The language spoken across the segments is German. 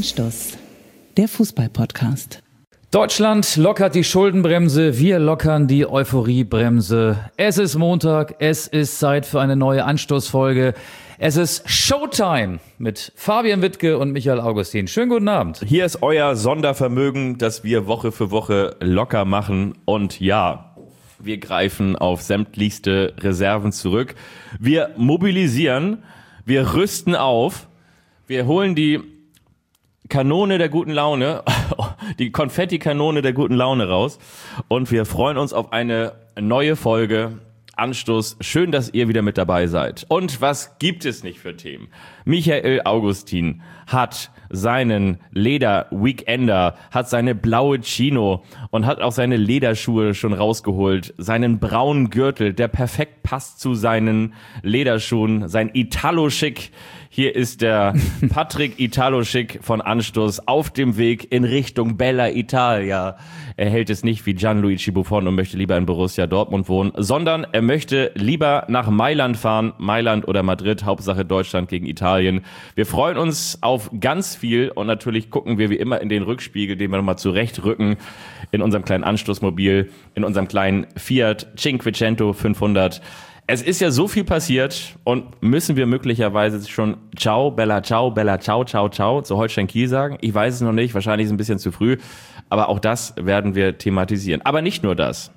Anstoß, der Fußball-Podcast. Deutschland lockert die Schuldenbremse, wir lockern die Euphoriebremse. Es ist Montag, es ist Zeit für eine neue Anstoßfolge. Es ist Showtime mit Fabian Wittke und Michael Augustin. Schönen guten Abend. Hier ist euer Sondervermögen, das wir Woche für Woche locker machen. Und ja, wir greifen auf sämtlichste Reserven zurück. Wir mobilisieren, wir rüsten auf, wir holen die Kanone der guten Laune, die Konfetti-Kanone der guten Laune raus. Und wir freuen uns auf eine neue Folge Anstoß. Schön, dass ihr wieder mit dabei seid. Und was gibt es nicht für Themen? Michael Augustin hat seinen Leder-Weekender, hat seine blaue Chino und hat auch seine Lederschuhe schon rausgeholt. Seinen braunen Gürtel, der perfekt passt zu seinen Lederschuhen. Sein Italo-Schick. Hier ist der Patrick Italo-Schick von Anstoß auf dem Weg in Richtung Bella Italia. Er hält es nicht wie Gianluigi Buffon und möchte lieber in Borussia Dortmund wohnen, sondern er möchte lieber nach Mailand fahren. Mailand oder Madrid, Hauptsache Deutschland gegen Italien. Wir freuen uns auf ganz viel und natürlich gucken wir wie immer in den Rückspiegel, den wir nochmal zurechtrücken in unserem kleinen Anstoßmobil, in unserem kleinen Fiat Cinquecento 500. Es ist ja so viel passiert und müssen wir möglicherweise schon ciao, Bella, ciao, ciao, ciao zu Holstein Kiel sagen? Ich weiß es noch nicht, wahrscheinlich ist es ein bisschen zu früh, aber auch das werden wir thematisieren. Aber nicht nur das.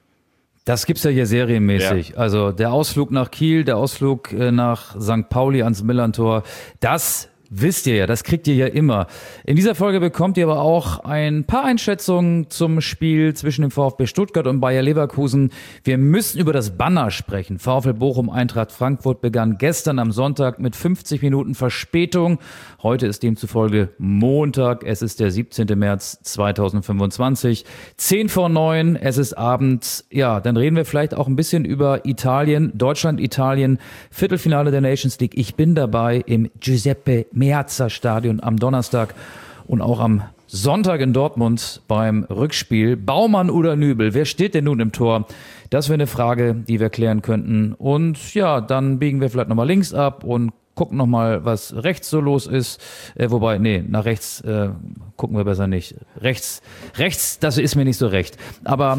Das gibt's ja hier serienmäßig. Ja. Also der Ausflug nach Kiel, der Ausflug nach St. Pauli ans Millerntor, das wisst ihr ja, das kriegt ihr ja immer. In dieser Folge bekommt ihr aber auch ein paar Einschätzungen zum Spiel zwischen dem VfB Stuttgart und Bayer Leverkusen. Wir müssen über das Banner sprechen. VfL Bochum Eintracht Frankfurt begann gestern am Sonntag mit 50 Minuten Verspätung. Heute ist demzufolge Montag. Es ist der 17. März 2025. 8:50, es ist Abend. Ja, dann reden wir vielleicht auch ein bisschen über Italien. Deutschland, Italien, Viertelfinale der Nations League. Ich bin dabei im Giuseppe Meazza Stadion am Donnerstag und auch am Sonntag in Dortmund beim Rückspiel. Baumann oder Nübel, wer steht denn nun im Tor? Das wäre eine Frage, die wir klären könnten. Und ja, dann biegen wir vielleicht nochmal links ab und gucken nochmal, was rechts so los ist. Nach rechts gucken wir besser nicht. Rechts, das ist mir nicht so recht. Aber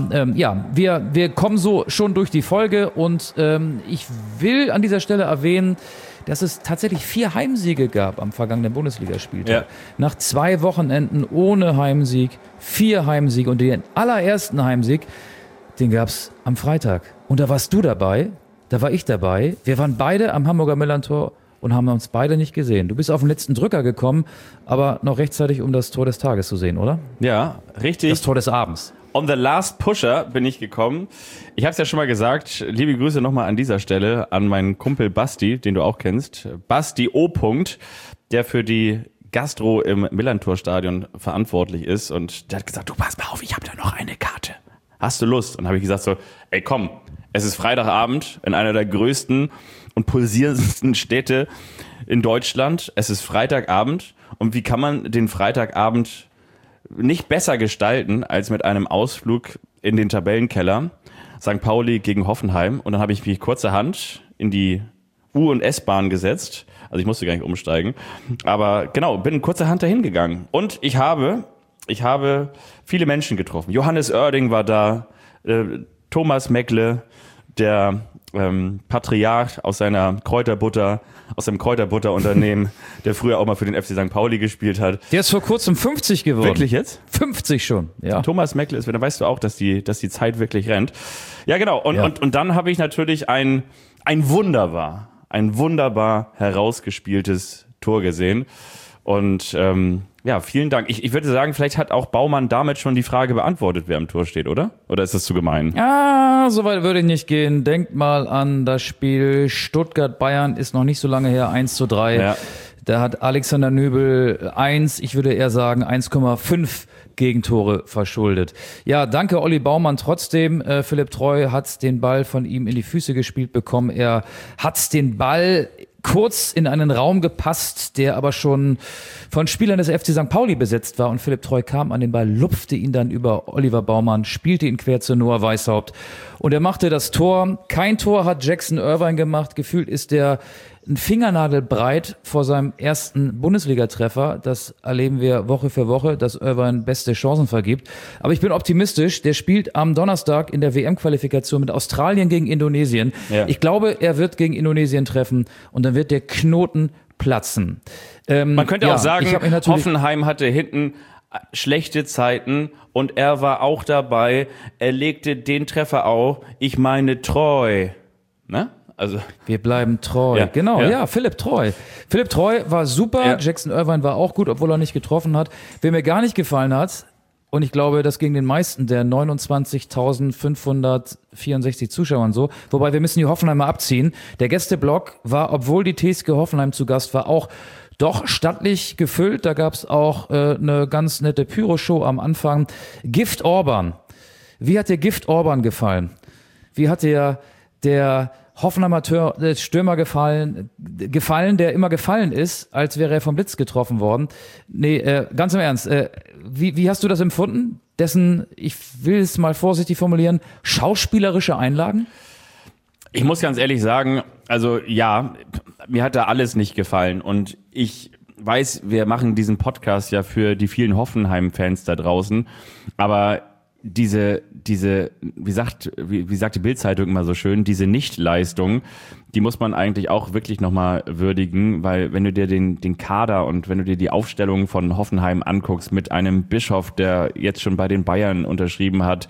wir kommen so schon durch die Folge und ich will an dieser Stelle erwähnen, dass es tatsächlich 4 Heimsiege gab am vergangenen Bundesligaspieltag. Ja. Nach 2 Wochenenden ohne Heimsieg, 4 Heimsiege und den allerersten Heimsieg, den gab's am Freitag. Und da warst du dabei, da war ich dabei. Wir waren beide am Hamburger Millerntor und haben uns beide nicht gesehen. Du bist auf den letzten Drücker gekommen, aber noch rechtzeitig, um das Tor des Tages zu sehen, oder? Ja, richtig. Das Tor des Abends. On the last pusher bin ich gekommen. Ich habe es ja schon mal gesagt, liebe Grüße nochmal an dieser Stelle an meinen Kumpel Basti, den du auch kennst. Basti O. Der für die Gastro im Millerntor-Stadion verantwortlich ist. Und der hat gesagt, du pass mal auf, ich habe da noch eine Karte. Hast du Lust? Und habe ich gesagt so, ey komm, es ist Freitagabend in einer der größten und pulsierendsten Städte in Deutschland. Es ist Freitagabend und wie kann man den Freitagabend nicht besser gestalten als mit einem Ausflug in den Tabellenkeller. St. Pauli gegen Hoffenheim. Und dann habe ich mich kurzerhand in die U- und S-Bahn gesetzt. Also ich musste gar nicht umsteigen. Aber genau, bin kurzerhand dahin gegangen. Und ich habe viele Menschen getroffen. Johannes Oerding war da, Thomas Meckle, der Patriarch aus seinem Kräuterbutterunternehmen, der früher auch mal für den FC St. Pauli gespielt hat. Der ist vor kurzem 50 geworden. Wirklich jetzt? 50 schon, ja. Thomas Meckle ist, dann weißt du auch, dass die Zeit wirklich rennt. Ja, genau. Und dann habe ich natürlich ein wunderbar herausgespieltes Tor gesehen. Und vielen Dank. Ich würde sagen, vielleicht hat auch Baumann damit schon die Frage beantwortet, wer am Tor steht, oder? Oder ist das zu gemein? So weit würde ich nicht gehen. Denkt mal an das Spiel Stuttgart-Bayern, ist noch nicht so lange her, 1:3. Ja. Da hat Alexander Nübel ich würde eher sagen 1,5 Gegentore verschuldet. Ja, danke Olli Baumann trotzdem. Philipp Treu hat den Ball von ihm in die Füße gespielt bekommen. Er hat den Ball kurz in einen Raum gepasst, der aber schon von Spielern des FC St. Pauli besetzt war und Philipp Treu kam an den Ball, lupfte ihn dann über Oliver Baumann, spielte ihn quer zu Noah Weishaupt und er machte das Tor. Kein Tor hat Jackson Irvine gemacht, gefühlt ist der ein Fingernagelbreit vor seinem ersten Bundesliga-Treffer. Das erleben wir Woche für Woche, dass Irvine beste Chancen vergibt. Aber ich bin optimistisch. Der spielt am Donnerstag in der WM-Qualifikation mit Australien gegen Indonesien. Ja. Ich glaube, er wird gegen Indonesien treffen und dann wird der Knoten platzen. Man könnte auch sagen, Hoffenheim hatte hinten schlechte Zeiten und er war auch dabei. Er legte den Treffer auf. Ich meine treu. Ne? Also wir bleiben treu. Ja. Philipp Treu. Philipp Treu war super. Ja. Jackson Irvine war auch gut, obwohl er nicht getroffen hat. Wer mir gar nicht gefallen hat, und ich glaube, das gegen den meisten der 29.564 Zuschauern so. Wobei wir müssen die Hoffenheimer abziehen. Der Gästeblock war, obwohl die TSG Hoffenheim zu Gast war, auch doch stattlich gefüllt. Da gab es auch eine ganz nette Pyro-Show am Anfang. Gift Orban. Wie hat dir Gift Orban gefallen? Wie hat dir der Hoffenheimer Stürmer gefallen, der immer gefallen ist, als wäre er vom Blitz getroffen worden? Nee, ganz im Ernst. Wie hast du das empfunden? Dessen, ich will es mal vorsichtig formulieren, schauspielerische Einlagen? Ich muss ganz ehrlich sagen, also ja, mir hat da alles nicht gefallen und ich weiß, wir machen diesen Podcast ja für die vielen Hoffenheim-Fans da draußen, aber diese, wie sagt die Bild-Zeitung immer so schön, diese Nichtleistung, die muss man eigentlich auch wirklich nochmal würdigen, weil wenn du dir den Kader und wenn du dir die Aufstellung von Hoffenheim anguckst mit einem Bischof, der jetzt schon bei den Bayern unterschrieben hat,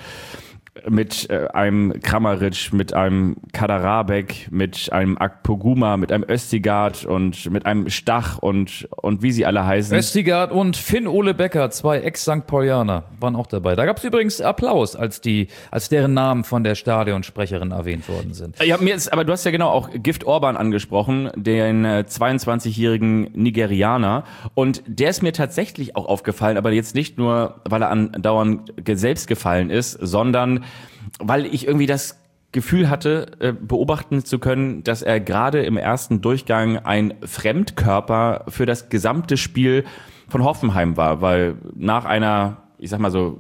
mit einem Kramaric, mit einem Kaderabek, mit einem Akpoguma, mit einem Östigard und mit einem Stach und wie sie alle heißen. Östigard und Finn-Ole Becker, 2 Ex-St. Paulianer, waren auch dabei. Da gab es übrigens Applaus, als deren Namen von der Stadionsprecherin erwähnt worden sind. Ja, aber du hast ja genau auch Gift Orban angesprochen, den 22-jährigen Nigerianer. Und der ist mir tatsächlich auch aufgefallen, aber jetzt nicht nur, weil er andauernd selbst gefallen ist, sondern weil ich irgendwie das Gefühl hatte, beobachten zu können, dass er gerade im ersten Durchgang ein Fremdkörper für das gesamte Spiel von Hoffenheim war, weil nach einer, ich sag mal so,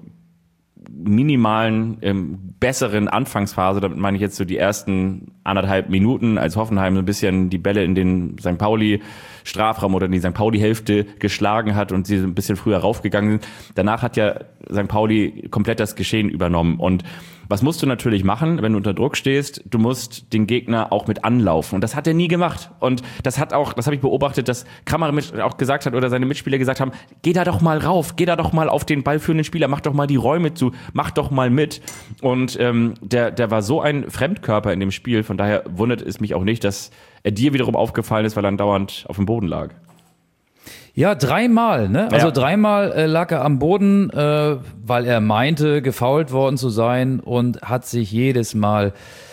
minimalen, besseren Anfangsphase, damit meine ich jetzt so die ersten 1,5 Minuten, als Hoffenheim so ein bisschen die Bälle in den St. Pauli Strafraum oder in die St. Pauli-Hälfte geschlagen hat und sie so ein bisschen früher raufgegangen sind. Danach hat ja St. Pauli komplett das Geschehen übernommen. Und was musst du natürlich machen, wenn du unter Druck stehst? Du musst den Gegner auch mit anlaufen. Und das hat er nie gemacht. Und das habe ich beobachtet, dass Kramaric auch gesagt hat oder seine Mitspieler gesagt haben, geh da doch mal rauf, geh da doch mal auf den ballführenden Spieler, mach doch mal die Räume zu, mach doch mal mit. Und der war so ein Fremdkörper in dem Spiel, von daher wundert es mich auch nicht, dass er dir wiederum aufgefallen ist, weil er dauernd auf dem Boden lag. Ja, 3-mal, ne? Also 3-mal lag er am Boden, weil er meinte, gefoult worden zu sein und hat sich jedes Mal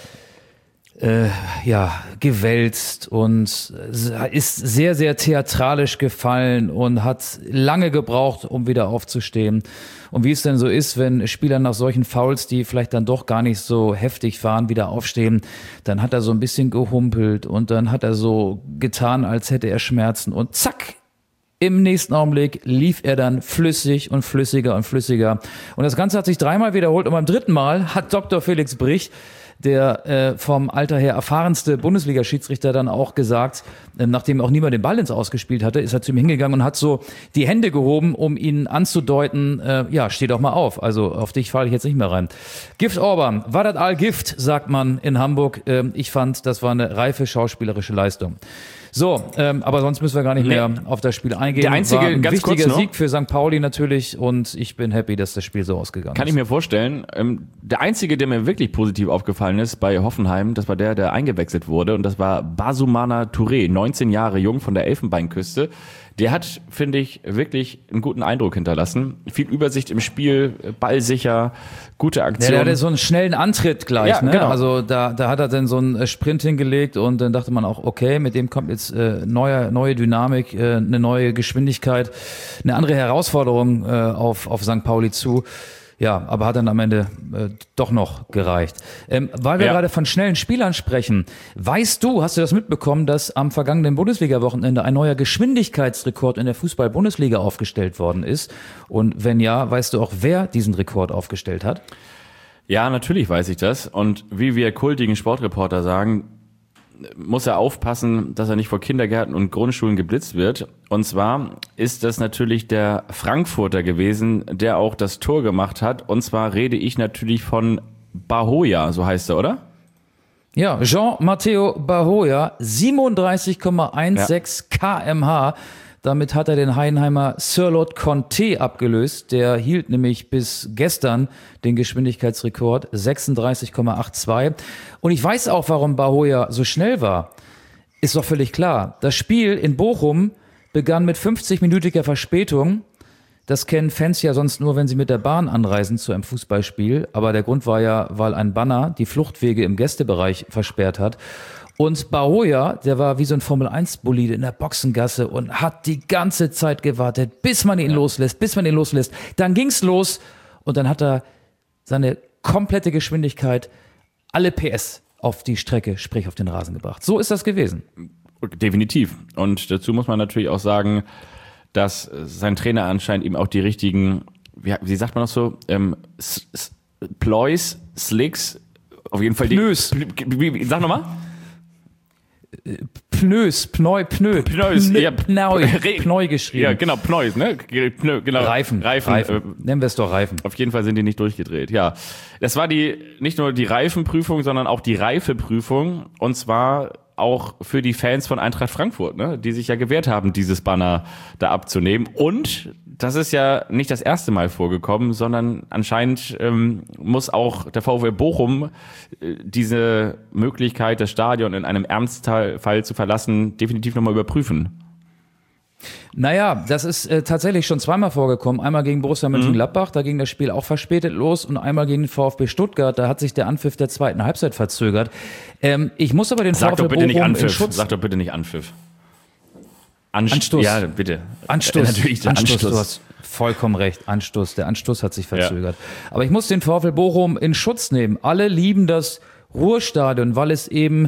gewälzt und ist sehr, sehr theatralisch gefallen und hat lange gebraucht, um wieder aufzustehen. Und wie es denn so ist, wenn Spieler nach solchen Fouls, die vielleicht dann doch gar nicht so heftig waren, wieder aufstehen, dann hat er so ein bisschen gehumpelt und dann hat er so getan, als hätte er Schmerzen und zack, im nächsten Augenblick lief er dann flüssig und flüssiger und flüssiger. Und das Ganze hat sich 3-mal wiederholt und beim 3. Mal hat Dr. Felix Brich, der vom Alter her erfahrenste Bundesliga-Schiedsrichter, dann auch gesagt, nachdem auch niemand den Ball ins Ausgespielt hatte, ist er zu ihm hingegangen und hat so die Hände gehoben, um ihn anzudeuten, steh doch mal auf, also auf dich falle ich jetzt nicht mehr rein. Gift Orban, Wadat al-Gift, sagt man in Hamburg. Ich fand, das war eine reife schauspielerische Leistung. So, aber sonst müssen wir gar nicht mehr auf das Spiel eingehen. Der einzige, war ein ganz wichtiger kurz noch, Sieg für St. Pauli natürlich und ich bin happy, dass das Spiel so ausgegangen ist. Kann ich mir vorstellen. Der einzige, der mir wirklich positiv aufgefallen ist bei Hoffenheim, das war der eingewechselt wurde und das war Basumana Touré, 19 Jahre jung von der Elfenbeinküste. Der hat, finde ich, wirklich einen guten Eindruck hinterlassen. Viel Übersicht im Spiel, ballsicher, gute Aktion. Der hatte so einen schnellen Antritt gleich, ja, ne? Genau. Also da hat er dann so einen Sprint hingelegt und dann dachte man auch, okay, mit dem kommt jetzt neue Dynamik, eine neue Geschwindigkeit, eine andere Herausforderung auf St. Pauli zu. Ja, aber hat dann am Ende doch noch gereicht. Weil wir gerade von schnellen Spielern sprechen, hast du das mitbekommen, dass am vergangenen Bundesliga-Wochenende ein neuer Geschwindigkeitsrekord in der Fußball-Bundesliga aufgestellt worden ist? Und wenn ja, weißt du auch, wer diesen Rekord aufgestellt hat? Ja, natürlich weiß ich das. Und wie wir kultigen Sportreporter sagen, muss er aufpassen, dass er nicht vor Kindergärten und Grundschulen geblitzt wird. Und zwar ist das natürlich der Frankfurter gewesen, der auch das Tor gemacht hat. Und zwar rede ich natürlich von Bahoja, so heißt er, oder? Ja, Jean-Matteo Bahoja, 37,16 km/h. Damit hat er den Heidenheimer Sirlot Conté abgelöst. Der hielt nämlich bis gestern den Geschwindigkeitsrekord 36,82. Und ich weiß auch, warum Bahoja so schnell war. Ist doch völlig klar. Das Spiel in Bochum begann mit 50-minütiger Verspätung. Das kennen Fans ja sonst nur, wenn sie mit der Bahn anreisen zu einem Fußballspiel. Aber der Grund war ja, weil ein Banner die Fluchtwege im Gästebereich versperrt hat. Und Bahoja, der war wie so ein Formel-1-Bolide in der Boxengasse und hat die ganze Zeit gewartet, bis man ihn loslässt. Dann ging's los und dann hat er seine komplette Geschwindigkeit, alle PS auf die Strecke, sprich auf den Rasen gebracht. So ist das gewesen. Definitiv. Und dazu muss man natürlich auch sagen, dass sein Trainer anscheinend ihm auch die richtigen, wie sagt man das so, Ploys, Slicks, auf jeden Fall Pneus. Sag nochmal. Pneus geschrieben. Ja, genau, Pneus, ne? Genau. Reifen. Nennen wir es doch Reifen. Auf jeden Fall sind die nicht durchgedreht, ja. Das war nicht nur die Reifenprüfung, sondern auch die Reifeprüfung. Und zwar auch für die Fans von Eintracht Frankfurt, ne? Die sich ja gewehrt haben, dieses Banner da abzunehmen. Und das ist ja nicht das erste Mal vorgekommen, sondern anscheinend muss auch der VfL Bochum diese Möglichkeit, das Stadion in einem Ernstfall zu verlassen, definitiv nochmal überprüfen. Naja, das ist tatsächlich schon zweimal vorgekommen. Einmal gegen Borussia Mönchengladbach, da ging das Spiel auch verspätet los, und einmal gegen den VfB Stuttgart, da hat sich der Anpfiff der zweiten Halbzeit verzögert. Ich muss aber den VfL Bochum in Schutz... Sag doch bitte nicht Anpfiff. Anstoß. Ja, bitte. Anstoß. Natürlich der Anstoß. Anstoß. Du hast vollkommen recht. Anstoß. Der Anstoß hat sich verzögert. Ja. Aber ich muss den VfL Bochum in Schutz nehmen. Alle lieben das Ruhrstadion, weil es eben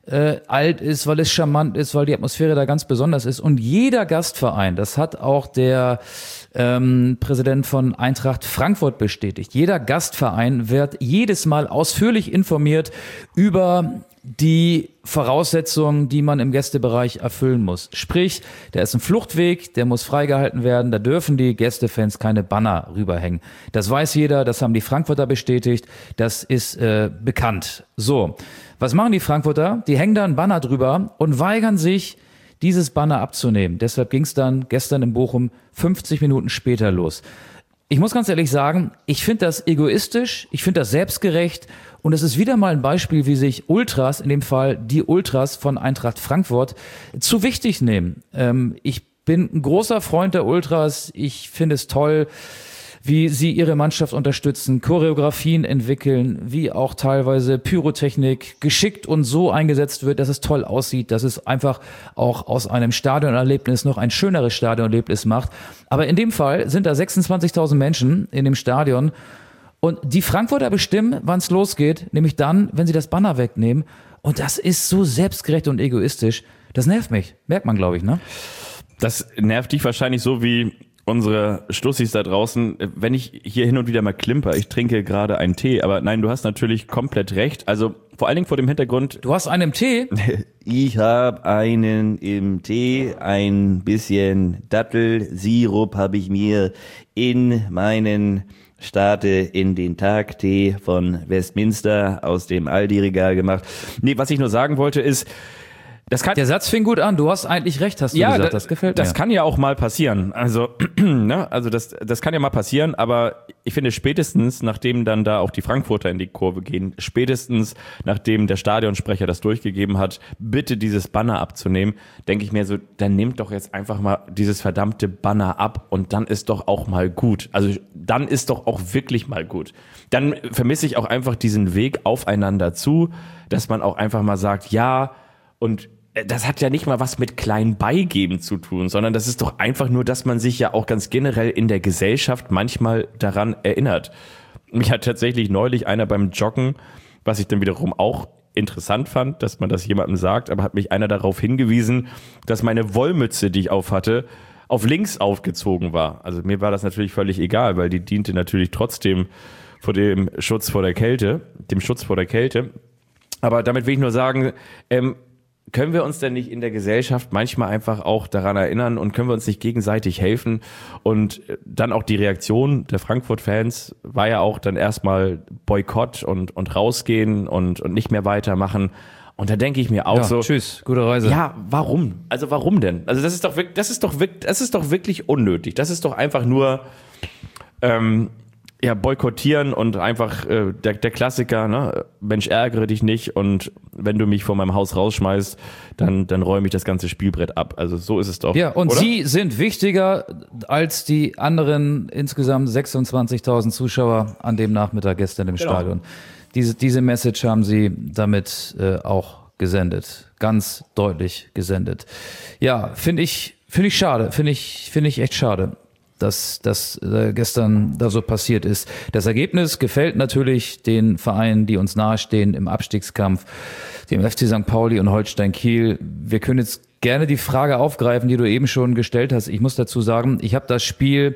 alt ist, weil es charmant ist, weil die Atmosphäre da ganz besonders ist. Und jeder Gastverein, das hat auch der Präsident von Eintracht Frankfurt bestätigt, jeder Gastverein wird jedes Mal ausführlich informiert über die Voraussetzungen, die man im Gästebereich erfüllen muss. Sprich, da ist ein Fluchtweg, der muss freigehalten werden, da dürfen die Gästefans keine Banner rüberhängen. Das weiß jeder, das haben die Frankfurter bestätigt, das ist bekannt. So, was machen die Frankfurter? Die hängen da ein Banner drüber und weigern sich, dieses Banner abzunehmen. Deshalb ging es dann gestern in Bochum 50 Minuten später los. Ich muss ganz ehrlich sagen, ich finde das egoistisch, ich finde das selbstgerecht, und es ist wieder mal ein Beispiel, wie sich Ultras, in dem Fall die Ultras von Eintracht Frankfurt, zu wichtig nehmen. Ich bin ein großer Freund der Ultras, ich finde es toll, wie sie ihre Mannschaft unterstützen, Choreografien entwickeln, wie auch teilweise Pyrotechnik geschickt und so eingesetzt wird, dass es toll aussieht, dass es einfach auch aus einem Stadionerlebnis noch ein schöneres Stadionerlebnis macht. Aber in dem Fall sind da 26.000 Menschen in dem Stadion, und die Frankfurter bestimmen, wann es losgeht, nämlich dann, wenn sie das Banner wegnehmen. Und das ist so selbstgerecht und egoistisch. Das nervt mich. Merkt man, glaube ich, ne? Das nervt dich wahrscheinlich so wie unsere Stussis da draußen, wenn ich hier hin und wieder mal klimper. Ich trinke gerade einen Tee, aber nein, du hast natürlich komplett recht. Also vor allen Dingen vor dem Hintergrund... Du hast einen im Tee? Ich habe einen im Tee, ein bisschen Dattelsirup habe ich mir in meinen Starte in den Tag Tee von Westminster aus dem Aldi-Regal gemacht. Nee, was ich nur sagen wollte ist, der Satz fing gut an, du hast eigentlich recht, hast du gesagt, das gefällt mir. Das kann ja auch mal passieren, also das kann ja mal passieren, aber ich finde spätestens, nachdem dann da auch die Frankfurter in die Kurve gehen, spätestens nachdem der Stadionsprecher das durchgegeben hat, bitte dieses Banner abzunehmen, denke ich mir so, dann nehmt doch jetzt einfach mal dieses verdammte Banner ab und dann ist doch auch mal gut, also dann ist doch auch wirklich mal gut. Dann vermisse ich auch einfach diesen Weg aufeinander zu, dass man auch einfach mal sagt, ja, und das hat ja nicht mal was mit klein beigeben zu tun, sondern das ist doch einfach nur, dass man sich ja auch ganz generell in der Gesellschaft manchmal daran erinnert. Mich hat tatsächlich neulich einer beim Joggen, was ich dann wiederum auch interessant fand, dass man das jemandem sagt, aber hat mich einer darauf hingewiesen, dass meine Wollmütze, die ich aufhatte, auf links aufgezogen war. Also mir war das natürlich völlig egal, weil die diente natürlich trotzdem vor dem Schutz vor der Kälte, Aber damit will ich nur sagen, können wir uns denn nicht in der Gesellschaft manchmal einfach auch daran erinnern und können wir uns nicht gegenseitig helfen? Und dann auch die Reaktion der Frankfurt-Fans war ja auch dann erstmal Boykott und rausgehen und nicht mehr weitermachen. Und da denke ich mir auch so, tschüss, gute Reise. Ja, warum? Also warum denn? Also das ist doch wirklich unnötig. Das ist doch einfach nur boykottieren und einfach der Klassiker, ne? Mensch, ärgere dich nicht und wenn du mich vor meinem Haus rausschmeißt, dann räume ich das ganze Spielbrett ab. Also so ist es doch. Ja, und oder? sie sind wichtiger als die anderen insgesamt 26.000 Zuschauer an dem Nachmittag gestern im Stadion. Diese Message haben sie damit auch gesendet. Ganz deutlich gesendet. Ja, finde ich schade. Finde ich echt schade, dass das gestern da so passiert ist. Das Ergebnis gefällt natürlich den Vereinen, die uns nahestehen im Abstiegskampf, dem FC St. Pauli und Holstein Kiel. Wir können jetzt gerne die Frage aufgreifen, die du eben schon gestellt hast. Ich muss dazu sagen, ich habe das Spiel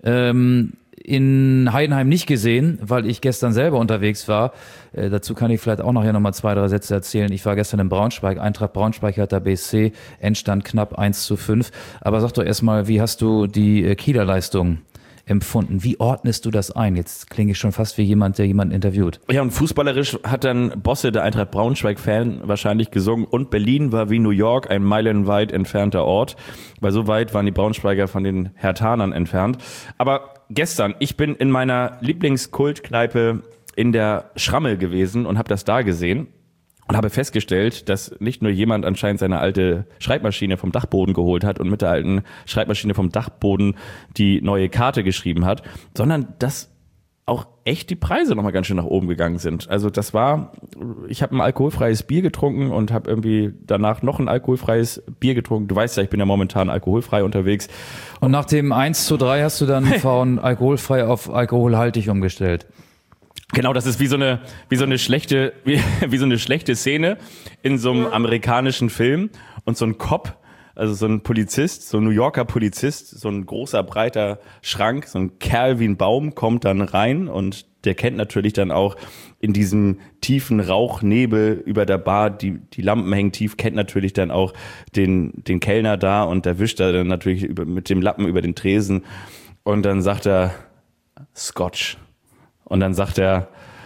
in Heidenheim nicht gesehen, weil ich gestern selber unterwegs war. Dazu kann ich vielleicht auch nachher nochmal 2, 3 Sätze erzählen. Ich war gestern in Braunschweig, Eintracht Braunschweig, Hertha BSC, Endstand knapp 1:5. Aber sag doch erstmal, wie hast du die Kieler Leistung empfunden? Wie ordnest du das ein? Jetzt klinge ich schon fast wie jemand, der jemanden interviewt. Ja, und fußballerisch hat dann Bosse, der Eintracht Braunschweig-Fan, wahrscheinlich gesungen. Und Berlin war wie New York ein meilenweit entfernter Ort. Weil so weit waren die Braunschweiger von den Herthanern entfernt. Aber gestern, ich bin in meiner Lieblingskultkneipe in der Schrammel gewesen und habe das da gesehen. Und habe festgestellt, dass nicht nur jemand anscheinend seine alte Schreibmaschine vom Dachboden geholt hat und mit der alten Schreibmaschine vom Dachboden die neue Karte geschrieben hat, sondern dass auch echt die Preise nochmal ganz schön nach oben gegangen sind. Also ich habe ein alkoholfreies Bier getrunken und habe irgendwie danach noch ein alkoholfreies Bier getrunken. Du weißt ja, ich bin ja momentan alkoholfrei unterwegs. Und nach dem 1:3 hast du dann von alkoholfrei auf alkoholhaltig umgestellt. Genau, das ist wie so eine schlechte Szene in so einem amerikanischen Film und so ein Cop, also so ein Polizist, so ein New Yorker Polizist, so ein großer, breiter Schrank, so ein Kerl wie ein Baum kommt dann rein und der kennt natürlich dann auch in diesem tiefen Rauchnebel über der Bar, die Lampen hängen tief, kennt natürlich dann auch den Kellner da und der wischt da dann natürlich mit dem Lappen über den Tresen und dann sagt er Scotch. Und dann sagt der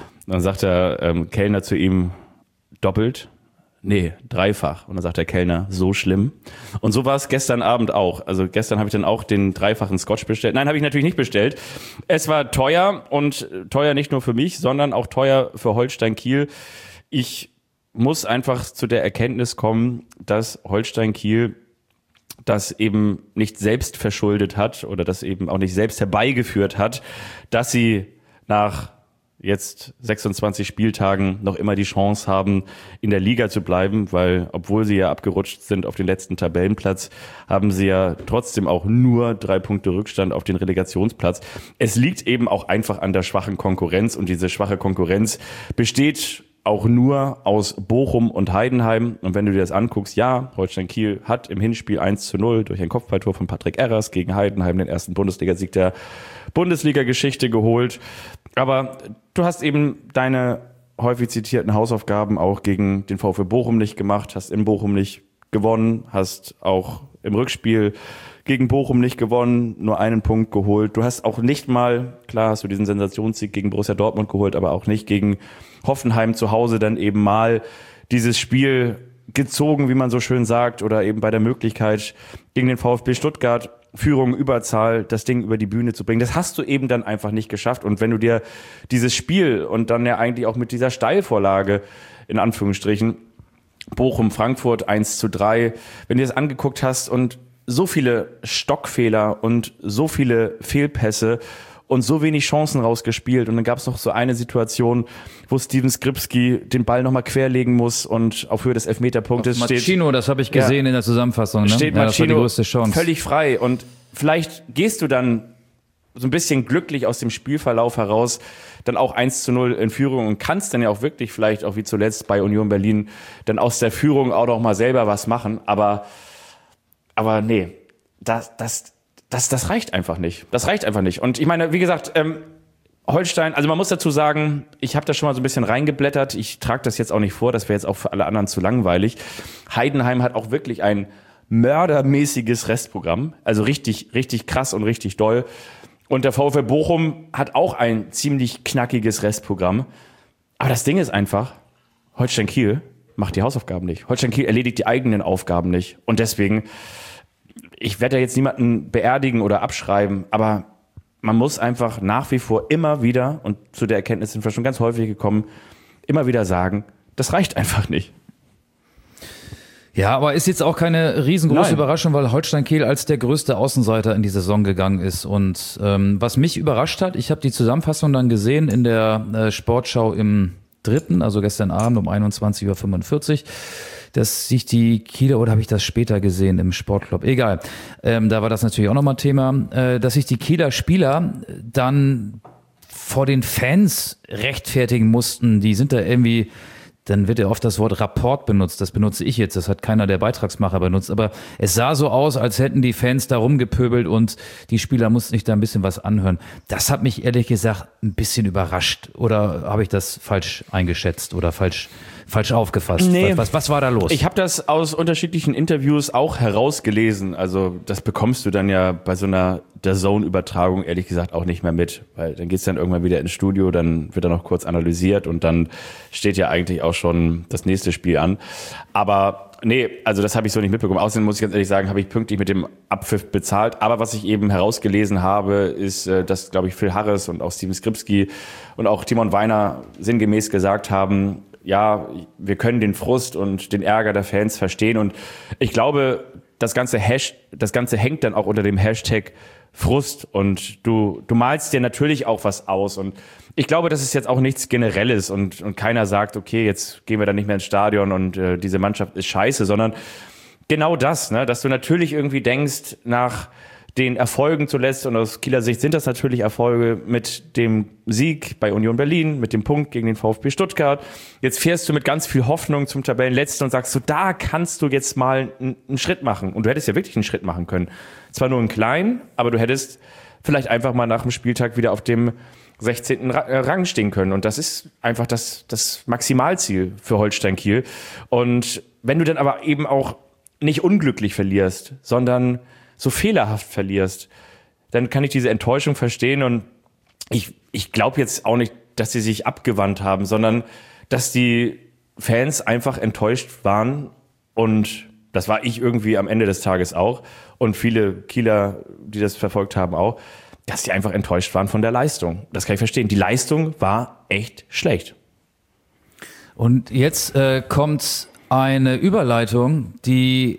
Kellner zu ihm, doppelt? Nee, dreifach. Und dann sagt der Kellner, so schlimm. Und so war es gestern Abend auch. Also gestern habe ich dann auch den dreifachen Scotch bestellt. Nein, habe ich natürlich nicht bestellt. Es war teuer und teuer nicht nur für mich, sondern auch teuer für Holstein Kiel. Ich muss einfach zu der Erkenntnis kommen, dass Holstein Kiel das eben nicht selbst verschuldet hat oder das eben auch nicht selbst herbeigeführt hat, dass sie nach jetzt 26 Spieltagen noch immer die Chance haben, in der Liga zu bleiben, weil obwohl sie ja abgerutscht sind auf den letzten Tabellenplatz, haben sie ja trotzdem auch nur 3 Punkte Rückstand auf den Relegationsplatz. Es liegt eben auch einfach an der schwachen Konkurrenz und diese schwache Konkurrenz besteht auch nur aus Bochum und Heidenheim. Und wenn du dir das anguckst, ja, Holstein Kiel hat im Hinspiel 1:0 durch ein Kopfballtor von Patrick Erras gegen Heidenheim den ersten Bundesligasieg der Bundesliga-Geschichte geholt. Aber du hast eben deine häufig zitierten Hausaufgaben auch gegen den VfB Bochum nicht gemacht, hast in Bochum nicht gewonnen, hast auch im Rückspiel gegen Bochum nicht gewonnen, nur einen Punkt geholt. Du hast auch nicht mal, klar hast du diesen Sensationssieg gegen Borussia Dortmund geholt, aber auch nicht gegen Hoffenheim zu Hause dann eben mal dieses Spiel gezogen, wie man so schön sagt, oder eben bei der Möglichkeit gegen den VfB Stuttgart Führung, Überzahl, das Ding über die Bühne zu bringen. Das hast du eben dann einfach nicht geschafft. Und wenn du dir dieses Spiel und dann ja eigentlich auch mit dieser Steilvorlage, in Anführungsstrichen, Bochum-Frankfurt 1:3, wenn du das angeguckt hast und so viele Stockfehler und so viele Fehlpässe und so wenig Chancen rausgespielt. Und dann gab es noch so eine Situation, wo Steven Skripski den Ball nochmal querlegen muss und auf Höhe des Elfmeterpunktes steht. Machino, das habe ich gesehen in der Zusammenfassung. Ne? Steht ja, das war die Machino größte Chance. Völlig frei. Und vielleicht gehst du dann so ein bisschen glücklich aus dem Spielverlauf heraus, dann auch 1:0 in Führung und kannst dann ja auch wirklich vielleicht auch wie zuletzt bei Union Berlin dann aus der Führung auch noch mal selber was machen. Aber nee, das reicht einfach nicht. Das reicht einfach nicht. Und ich meine, wie gesagt, Holstein, also man muss dazu sagen, ich habe da schon mal so ein bisschen reingeblättert. Ich trage das jetzt auch nicht vor, das wäre jetzt auch für alle anderen zu langweilig. Heidenheim hat auch wirklich ein mördermäßiges Restprogramm, also richtig, richtig krass und richtig doll. Und der VfL Bochum hat auch ein ziemlich knackiges Restprogramm. Aber das Ding ist einfach, Holstein Kiel macht die Hausaufgaben nicht. Holstein Kiel erledigt die eigenen Aufgaben nicht. Und deswegen, ich werde ja jetzt niemanden beerdigen oder abschreiben, aber man muss einfach nach wie vor immer wieder, und zu der Erkenntnis sind wir schon ganz häufig gekommen, immer wieder sagen, das reicht einfach nicht. Ja, aber ist jetzt auch keine riesengroße Nein. Überraschung, weil Holstein Kiel als der größte Außenseiter in die Saison gegangen ist. Und was mich überrascht hat, ich habe die Zusammenfassung dann gesehen in der Sportschau im 3., also gestern Abend um 21:45 Uhr, dass sich die Kieler, oder habe ich das später gesehen im Sportclub? Egal, da war das natürlich auch nochmal Thema, dass sich die Kieler Spieler dann vor den Fans rechtfertigen mussten. Die sind da irgendwie, dann wird ja oft das Wort Rapport benutzt, das benutze ich jetzt, das hat keiner der Beitragsmacher benutzt, aber es sah so aus, als hätten die Fans da rumgepöbelt und die Spieler mussten sich da ein bisschen was anhören. Das hat mich ehrlich gesagt ein bisschen überrascht, oder habe ich das falsch eingeschätzt oder falsch aufgefasst? Nee. Was war da los? Ich habe das aus unterschiedlichen Interviews auch herausgelesen. Also das bekommst du dann ja bei so einer DAZN-Übertragung ehrlich gesagt auch nicht mehr mit. Weil dann geht's dann irgendwann wieder ins Studio, dann wird da noch kurz analysiert und dann steht ja eigentlich auch schon das nächste Spiel an. Aber nee, also das habe ich so nicht mitbekommen. Außerdem muss ich ganz ehrlich sagen, habe ich pünktlich mit dem Abpfiff bezahlt. Aber was ich eben herausgelesen habe, ist, dass, glaube ich, Phil Harris und auch Steven Skripski und auch Timon Weiner sinngemäß gesagt haben, ja, wir können den Frust und den Ärger der Fans verstehen. Und ich glaube, das Ganze hängt dann auch unter dem Hashtag Frust. Und du malst dir natürlich auch was aus. Und ich glaube, das ist jetzt auch nichts Generelles. Und keiner sagt, okay, jetzt gehen wir dann nicht mehr ins Stadion und diese Mannschaft ist scheiße. Sondern genau das, ne, dass du natürlich irgendwie denkst, nach den Erfolgen zuletzt, und aus Kieler Sicht sind das natürlich Erfolge mit dem Sieg bei Union Berlin, mit dem Punkt gegen den VfB Stuttgart. Jetzt fährst du mit ganz viel Hoffnung zum Tabellenletzten und sagst so, da kannst du jetzt mal einen Schritt machen. Und du hättest ja wirklich einen Schritt machen können. Zwar nur einen kleinen, aber du hättest vielleicht einfach mal nach dem Spieltag wieder auf dem 16. Rang stehen können. Und das ist einfach das Maximalziel für Holstein Kiel. Und wenn du dann aber eben auch nicht unglücklich verlierst, sondern so fehlerhaft verlierst, dann kann ich diese Enttäuschung verstehen. Und ich glaube jetzt auch nicht, dass sie sich abgewandt haben, sondern dass die Fans einfach enttäuscht waren. Und das war ich irgendwie am Ende des Tages auch. Und viele Kieler, die das verfolgt haben, auch, dass sie einfach enttäuscht waren von der Leistung. Das kann ich verstehen. Die Leistung war echt schlecht. Und jetzt kommt eine Überleitung, die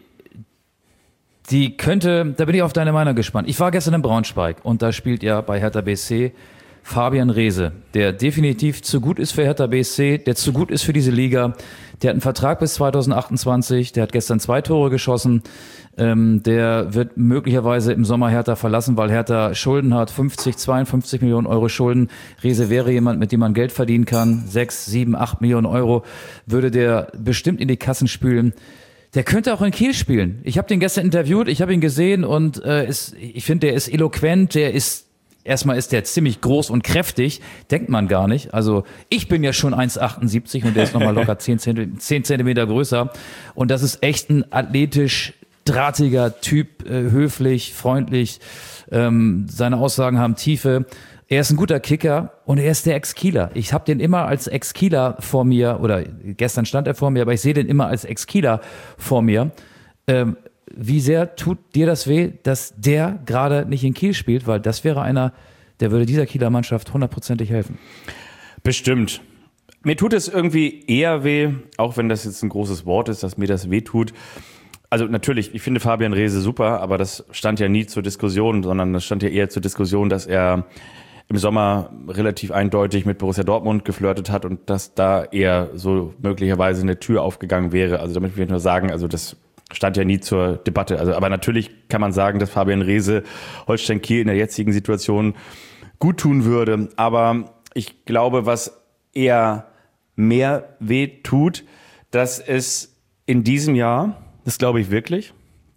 könnte, da bin ich auf deine Meinung gespannt. Ich war gestern in Braunschweig und da spielt ja bei Hertha BSC Fabian Reese, der definitiv zu gut ist für Hertha BSC, der zu gut ist für diese Liga. Der hat einen Vertrag bis 2028, der hat gestern 2 Tore geschossen. Der wird möglicherweise im Sommer Hertha verlassen, weil Hertha Schulden hat, 52 Millionen Euro Schulden. Reese wäre jemand, mit dem man Geld verdienen kann. 6, 7, 8 Millionen Euro würde der bestimmt in die Kassen spülen. Der könnte auch in Kiel spielen. Ich habe den gestern interviewt, ich habe ihn gesehen und ich finde, der ist eloquent, erstmal ist der ziemlich groß und kräftig, denkt man gar nicht. Also ich bin ja schon 1,78 und der ist nochmal locker 10 Zentimeter größer. Und das ist echt ein athletisch drahtiger Typ, höflich, freundlich. Seine Aussagen haben Tiefe. Er ist ein guter Kicker und er ist der Ex-Kieler. Ich habe den immer als Ex-Kieler vor mir, oder gestern stand er vor mir, aber ich sehe den immer als Ex-Kieler vor mir. Wie sehr tut dir das weh, dass der gerade nicht in Kiel spielt? Weil das wäre einer, der würde dieser Kieler Mannschaft 100%ig helfen. Bestimmt. Mir tut es irgendwie eher weh, auch wenn das jetzt ein großes Wort ist, dass mir das weh tut. Also natürlich, ich finde Fabian Reese super, aber das stand ja nie zur Diskussion, sondern das stand ja eher zur Diskussion, dass er im Sommer relativ eindeutig mit Borussia Dortmund geflirtet hat und dass da eher so möglicherweise eine Tür aufgegangen wäre. Also damit will ich nur sagen, also das stand ja nie zur Debatte. Also, aber natürlich kann man sagen, dass Fabian Reese Holstein Kiel in der jetzigen Situation gut tun würde. Aber ich glaube, was eher mehr weh tut, dass es in diesem Jahr, das glaube ich wirklich,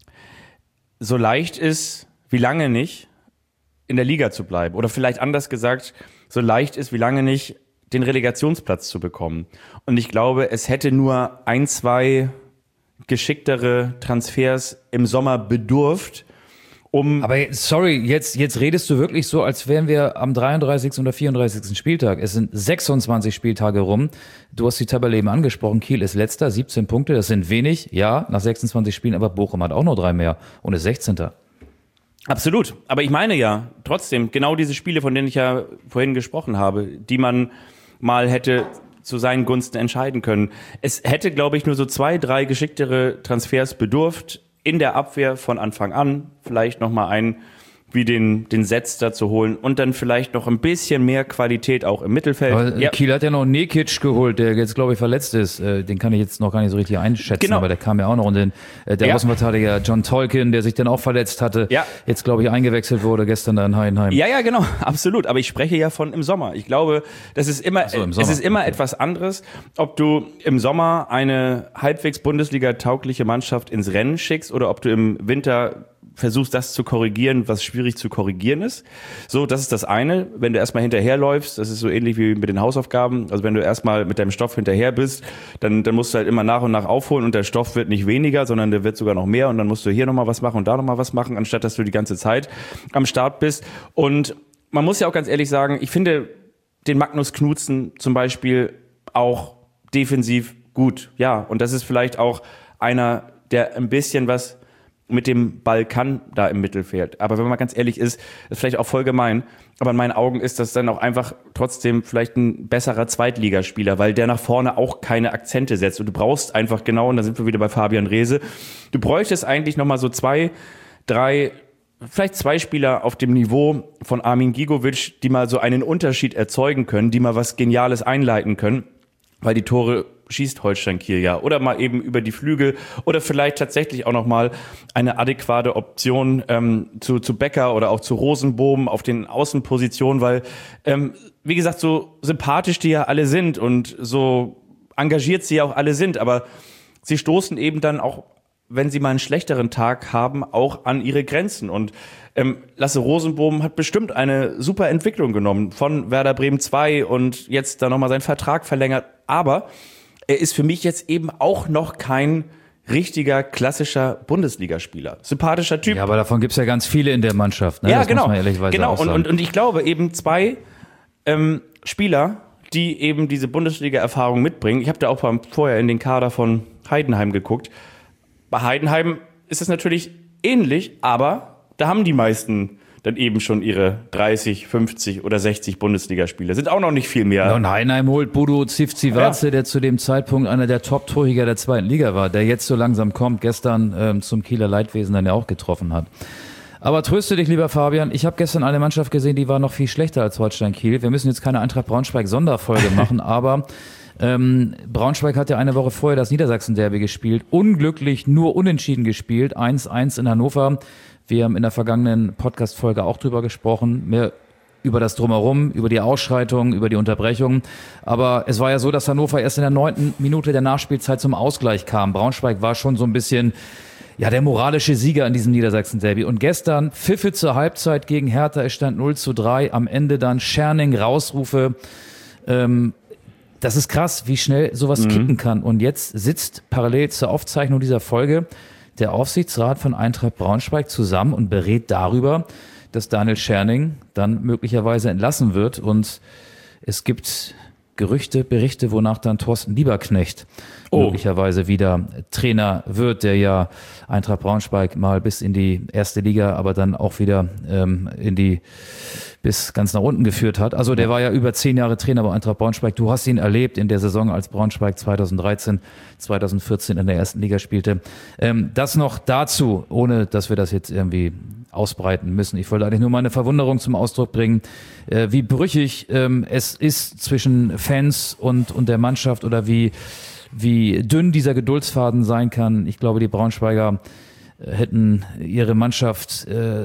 so leicht ist wie lange nicht, in der Liga zu bleiben. Oder vielleicht anders gesagt, so leicht ist wie lange nicht, den Relegationsplatz zu bekommen. Und ich glaube, es hätte nur 1, 2 geschicktere Transfers im Sommer bedurft, Aber sorry, jetzt redest du wirklich so, als wären wir am 33. oder 34. Spieltag. Es sind 26 Spieltage rum. Du hast die Tabelle eben angesprochen. Kiel ist letzter, 17 Punkte. Das sind wenig, ja, nach 26 Spielen. Aber Bochum hat auch noch 3 mehr und ist 16. Absolut. Aber ich meine ja trotzdem, genau diese Spiele, von denen ich ja vorhin gesprochen habe, die man mal hätte zu seinen Gunsten entscheiden können. Es hätte, glaube ich, nur so 2, 3 geschicktere Transfers bedurft, in der Abwehr von Anfang an vielleicht nochmal einen wie den Setzer zu holen und dann vielleicht noch ein bisschen mehr Qualität auch im Mittelfeld. Aber Kiel hat ja noch Nekic geholt, der jetzt, glaube ich, verletzt ist. Den kann ich jetzt noch gar nicht so richtig einschätzen, Genau. aber der kam ja auch noch. Und der Außenverteidiger John Tolkien, der sich dann auch verletzt hatte, jetzt, glaube ich, eingewechselt wurde gestern da in Heidenheim. Ja, genau, absolut. Aber ich spreche ja von im Sommer. Ich glaube, das ist immer, es ist immer etwas anderes, ob du im Sommer eine halbwegs Bundesliga-taugliche Mannschaft ins Rennen schickst oder ob du im Winter versuchst, das zu korrigieren, was schwierig zu korrigieren ist. So, das ist das eine. Wenn du erstmal hinterherläufst, das ist so ähnlich wie mit den Hausaufgaben. Also wenn du erstmal mit deinem Stoff hinterher bist, dann musst du halt immer nach und nach aufholen und der Stoff wird nicht weniger, sondern der wird sogar noch mehr und dann musst du hier nochmal was machen und da nochmal was machen, anstatt dass du die ganze Zeit am Start bist. Und man muss ja auch ganz ehrlich sagen, ich finde den Magnus Knudsen zum Beispiel auch defensiv gut. Ja, und das ist vielleicht auch einer, der ein bisschen was mit dem Ball kann da im Mittelfeld. Aber wenn man ganz ehrlich ist vielleicht auch voll gemein, aber in meinen Augen ist das dann auch einfach trotzdem vielleicht ein besserer Zweitligaspieler, weil der nach vorne auch keine Akzente setzt. Und du brauchst einfach genau, und da sind wir wieder bei Fabian Reese, du bräuchtest eigentlich nochmal so 2, 3, vielleicht 2 Spieler auf dem Niveau von Armin Gigovic, die mal so einen Unterschied erzeugen können, die mal was Geniales einleiten können, weil die Tore schießt Holstein Kiel ja. Oder mal eben über die Flügel oder vielleicht tatsächlich auch nochmal eine adäquate Option zu Becker oder auch zu Rosenbohm auf den Außenpositionen, weil, wie gesagt, so sympathisch die ja alle sind und so engagiert sie ja auch alle sind, aber sie stoßen eben dann auch, wenn sie mal einen schlechteren Tag haben, auch an ihre Grenzen. Und Lasse Rosenbohm hat bestimmt eine super Entwicklung genommen von Werder Bremen 2 und jetzt da nochmal seinen Vertrag verlängert. Aber er ist für mich jetzt eben auch noch kein richtiger, klassischer Bundesligaspieler. Sympathischer Typ. Ja, aber davon gibt's ja ganz viele in der Mannschaft. Ne? Ja, das genau. Muss man ehrlicherweise genau. auch sagen. Und ich glaube eben 2 Spieler, die eben diese Bundesliga-Erfahrung mitbringen. Ich habe da auch vorher in den Kader von Heidenheim geguckt. Bei Heidenheim ist es natürlich ähnlich, aber da haben die meisten dann eben schon ihre 30, 50 oder 60 Bundesligaspiele. Sind auch noch nicht viel mehr. Ja, und Heidenheim holt Bodo Zivcivace, der zu dem Zeitpunkt einer der Top-Torjäger der 2. Liga war, der jetzt so langsam kommt, gestern zum Kieler Leidwesen dann ja auch getroffen hat. Aber tröste dich, lieber Fabian, ich habe gestern eine Mannschaft gesehen, die war noch viel schlechter als Holstein Kiel. Wir müssen jetzt keine Eintracht Braunschweig-Sonderfolge machen, aber Braunschweig hat ja eine Woche vorher das Niedersachsen-Derby gespielt, unglücklich nur unentschieden gespielt, 1-1 in Hannover. Wir haben in der vergangenen Podcast-Folge auch drüber gesprochen, mehr über das Drumherum, über die Ausschreitung, über die Unterbrechung. Aber es war ja so, dass Hannover erst in der 9. Minute der Nachspielzeit zum Ausgleich kam. Braunschweig war schon so ein bisschen der moralische Sieger in diesem Niedersachsen-Derby. Und gestern Pfiffe zur Halbzeit gegen Hertha, es stand 0-3. Am Ende dann Scherning, Rausrufe. Das ist krass, wie schnell sowas kippen kann. Und jetzt sitzt parallel zur Aufzeichnung dieser Folge der Aufsichtsrat von Eintracht Braunschweig zusammen und berät darüber, dass Daniel Scherning dann möglicherweise entlassen wird. Und es gibt Gerüchte, Berichte, wonach dann Thorsten Lieberknecht möglicherweise wieder Trainer wird, der ja Eintracht Braunschweig mal bis in die 1. Liga, aber dann auch wieder bis ganz nach unten geführt hat. Also der war ja über 10 Jahre Trainer bei Eintracht Braunschweig. Du hast ihn erlebt in der Saison, als Braunschweig 2013, 2014 in der 1. Liga spielte. Das noch dazu, ohne dass wir das jetzt irgendwie ausbreiten müssen. Ich wollte eigentlich nur meine Verwunderung zum Ausdruck bringen, wie brüchig es ist zwischen Fans und der Mannschaft oder wie dünn dieser Geduldsfaden sein kann. Ich glaube, die Braunschweiger hätten ihre Mannschaft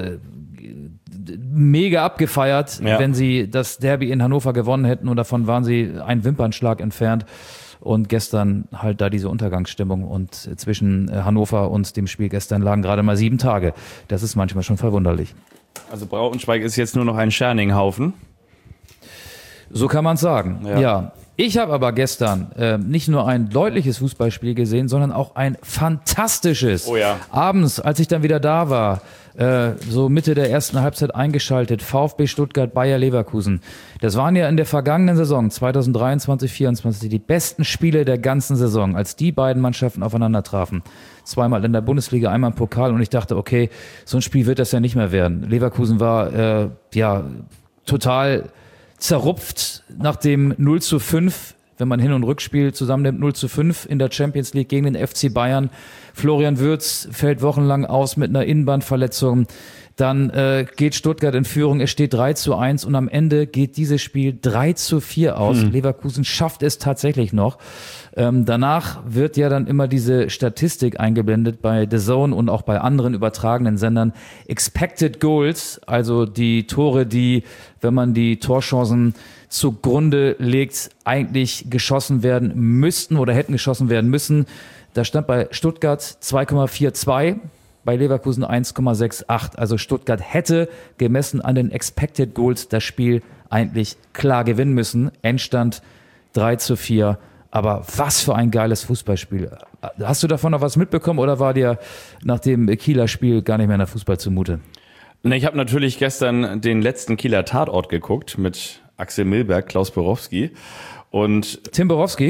mega abgefeiert, wenn sie das Derby in Hannover gewonnen hätten, und davon waren sie einen Wimpernschlag entfernt. Und gestern halt da diese Untergangsstimmung, und zwischen Hannover und dem Spiel gestern lagen gerade mal 7 Tage. Das ist manchmal schon verwunderlich. Also Braunschweig ist jetzt nur noch ein Scherninghaufen. So kann man es sagen, ja. Ich habe aber gestern nicht nur ein deutliches Fußballspiel gesehen, sondern auch ein fantastisches. Oh ja. Abends, als ich dann wieder da war, so Mitte der ersten Halbzeit eingeschaltet, VfB Stuttgart, Bayer Leverkusen. Das waren ja in der vergangenen Saison 2023/24 die besten Spiele der ganzen Saison, als die beiden Mannschaften aufeinander trafen. Zweimal in der Bundesliga, einmal im Pokal und ich dachte, okay, so ein Spiel wird das ja nicht mehr werden. Leverkusen war total zerrupft nach dem 0:5, wenn man Hin- und Rückspiel zusammennimmt, 0:5 in der Champions League gegen den FC Bayern. Florian Wirtz fällt wochenlang aus mit einer Innenbandverletzung. Dann geht Stuttgart in Führung, es steht 3:1 und am Ende geht dieses Spiel 3:4 aus. Leverkusen schafft es tatsächlich noch. Danach wird ja dann immer diese Statistik eingeblendet bei The Zone und auch bei anderen übertragenen Sendern. Expected Goals, also die Tore, die, wenn man die Torchancen zugrunde legt, eigentlich geschossen werden müssten oder hätten geschossen werden müssen. Da stand bei Stuttgart 2,42, bei Leverkusen 1,68. Also Stuttgart hätte gemessen an den Expected Goals das Spiel eigentlich klar gewinnen müssen. Endstand 3:4. Aber was für ein geiles Fußballspiel. Hast du davon noch was mitbekommen oder war dir nach dem Kieler Spiel gar nicht mehr nach Fußball zumute? Ich habe natürlich gestern den letzten Kieler Tatort geguckt mit Axel Milberg, Klaus Borowski und Tim Borowski.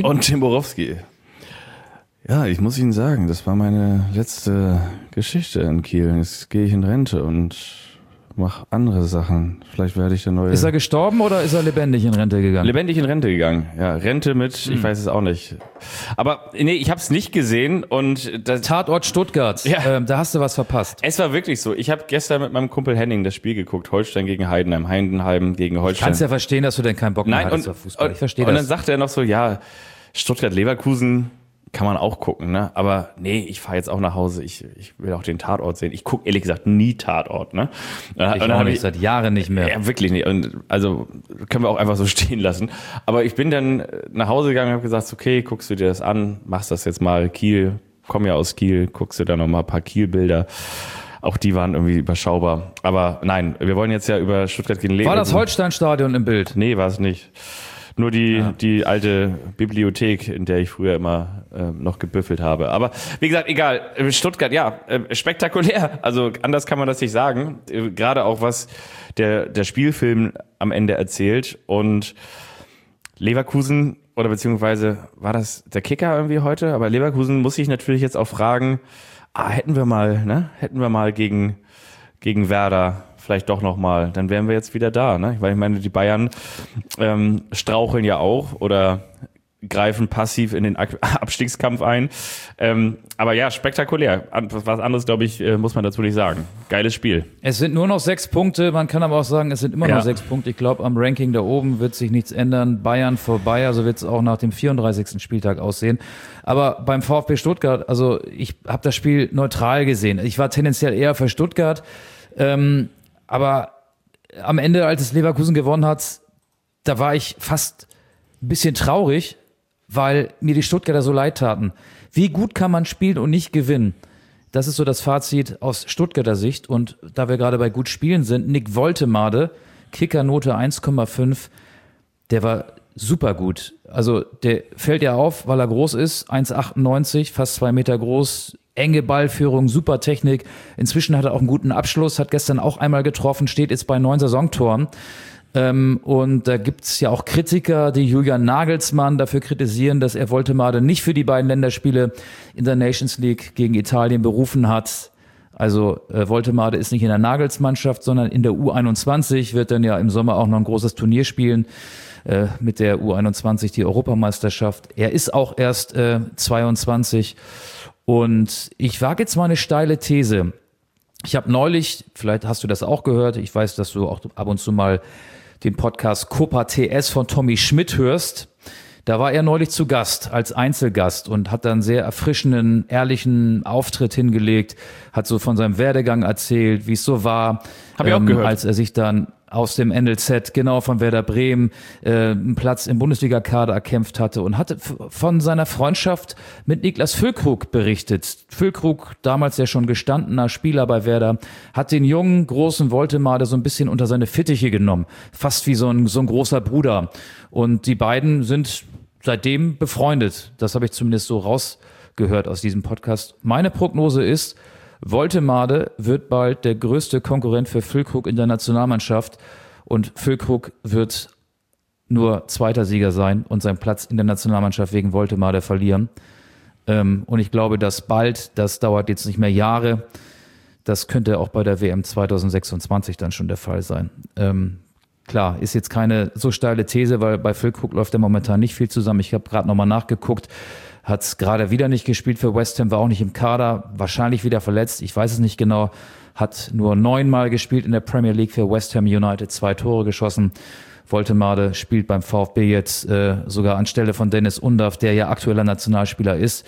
Ja, ich muss Ihnen sagen, das war meine letzte Geschichte in Kiel. Jetzt gehe ich in Rente und mache andere Sachen. Vielleicht werde ich der neue... Ist er gestorben oder ist er lebendig in Rente gegangen? Lebendig in Rente gegangen, ja. Rente mit, ich weiß es auch nicht. Aber nee, ich habe es nicht gesehen und... Das Tatort Stuttgart, ja. Da hast du was verpasst. Es war wirklich so. Ich habe gestern mit meinem Kumpel Henning das Spiel geguckt. Holstein gegen Heidenheim, Heidenheim gegen Holstein. Kannst ja verstehen, dass du denn keinen Bock mehr hattest auf Fußball. Ich verstehe das. Und dann sagte er noch so, ja, Stuttgart-Leverkusen... kann man auch gucken, ne? Aber nee, ich fahre jetzt auch nach Hause. Ich will auch den Tatort sehen. Ich gucke ehrlich gesagt nie Tatort, ne? Ich auch nicht, seit Jahren nicht mehr. Ja, wirklich nicht. Und also können wir auch einfach so stehen lassen. Aber ich bin dann nach Hause gegangen und habe gesagt, okay, guckst du dir das an, machst das jetzt mal. Kiel, komm ja aus Kiel, guckst du da noch mal ein paar Kiel-Bilder. Auch die waren irgendwie überschaubar. Aber nein, wir wollen jetzt ja über Stuttgart gegen Leverkusen. War das Holstein-Stadion im Bild? Nee, war es nicht. Nur die alte Bibliothek, in der ich früher immer noch gebüffelt habe. Aber wie gesagt, egal. Stuttgart, ja, spektakulär. Also anders kann man das nicht sagen. Gerade auch, was der Spielfilm am Ende erzählt. Und Leverkusen, oder beziehungsweise war das der Kicker irgendwie heute? Aber Leverkusen muss ich natürlich jetzt auch fragen, hätten wir mal gegen Werder vielleicht doch nochmal, dann wären wir jetzt wieder da, ne? Weil ich meine, die Bayern straucheln ja auch oder greifen passiv in den Abstiegskampf ein. Aber ja, spektakulär. Was anderes, glaube ich, muss man dazu nicht sagen. Geiles Spiel. Es sind nur noch 6 Punkte. Man kann aber auch sagen, es sind immer noch 6 Punkte. Ich glaube, am Ranking da oben wird sich nichts ändern. Bayern vorbei, also wird es auch nach dem 34. Spieltag aussehen. Aber beim VfB Stuttgart, also ich habe das Spiel neutral gesehen. Ich war tendenziell eher für Stuttgart. Aber am Ende, als es Leverkusen gewonnen hat, da war ich fast ein bisschen traurig, weil mir die Stuttgarter so leid taten. Wie gut kann man spielen und nicht gewinnen? Das ist so das Fazit aus Stuttgarter Sicht. Und da wir gerade bei gut spielen sind, Nick Woltemade, Kickernote 1,5, der war super gut. Also der fällt ja auf, weil er groß ist, 1,98, fast 2 Meter groß, enge Ballführung, super Technik. Inzwischen hat er auch einen guten Abschluss, hat gestern auch einmal getroffen, steht jetzt bei 9 Saisontoren. Und da gibt's ja auch Kritiker, die Julian Nagelsmann dafür kritisieren, dass er Woltemade nicht für die beiden Länderspiele in der Nations League gegen Italien berufen hat. Also Woltemade ist nicht in der Nagelsmannschaft, sondern in der U21, wird dann ja im Sommer auch noch ein großes Turnier spielen mit der U21, die Europameisterschaft. Er ist auch erst 22. Und ich wage jetzt mal eine steile These. Ich habe neulich, vielleicht hast du das auch gehört, ich weiß, dass du auch ab und zu mal den Podcast Copa TS von Tommy Schmidt hörst. Da war er neulich zu Gast, als Einzelgast und hat dann sehr erfrischenden, ehrlichen Auftritt hingelegt, hat so von seinem Werdegang erzählt, wie es so war. Hab ich auch gehört. Als er sich dann, aus dem NLZ, genau von Werder Bremen, einen Platz im Bundesliga-Kader erkämpft hatte und hatte von seiner Freundschaft mit Niklas Füllkrug berichtet. Füllkrug, damals ja schon gestandener Spieler bei Werder, hat den jungen, großen Woltemade so ein bisschen unter seine Fittiche genommen. Fast wie so ein großer Bruder. Und die beiden sind seitdem befreundet. Das habe ich zumindest so rausgehört aus diesem Podcast. Meine Prognose ist, Woltemade wird bald der größte Konkurrent für Füllkrug in der Nationalmannschaft und Füllkrug wird nur zweiter Sieger sein und seinen Platz in der Nationalmannschaft wegen Woltemade verlieren. Und ich glaube, dass bald, das dauert jetzt nicht mehr Jahre, das könnte auch bei der WM 2026 dann schon der Fall sein. Klar, ist jetzt keine so steile These, weil bei Füllkrug läuft ja momentan nicht viel zusammen. Ich habe gerade nochmal nachgeguckt, hat es gerade wieder nicht gespielt für West Ham, war auch nicht im Kader, wahrscheinlich wieder verletzt, ich weiß es nicht genau, hat nur 9-mal gespielt in der Premier League für West Ham United, 2 Tore geschossen. Woltemade spielt beim VfB jetzt sogar anstelle von Dennis Undav, der ja aktueller Nationalspieler ist.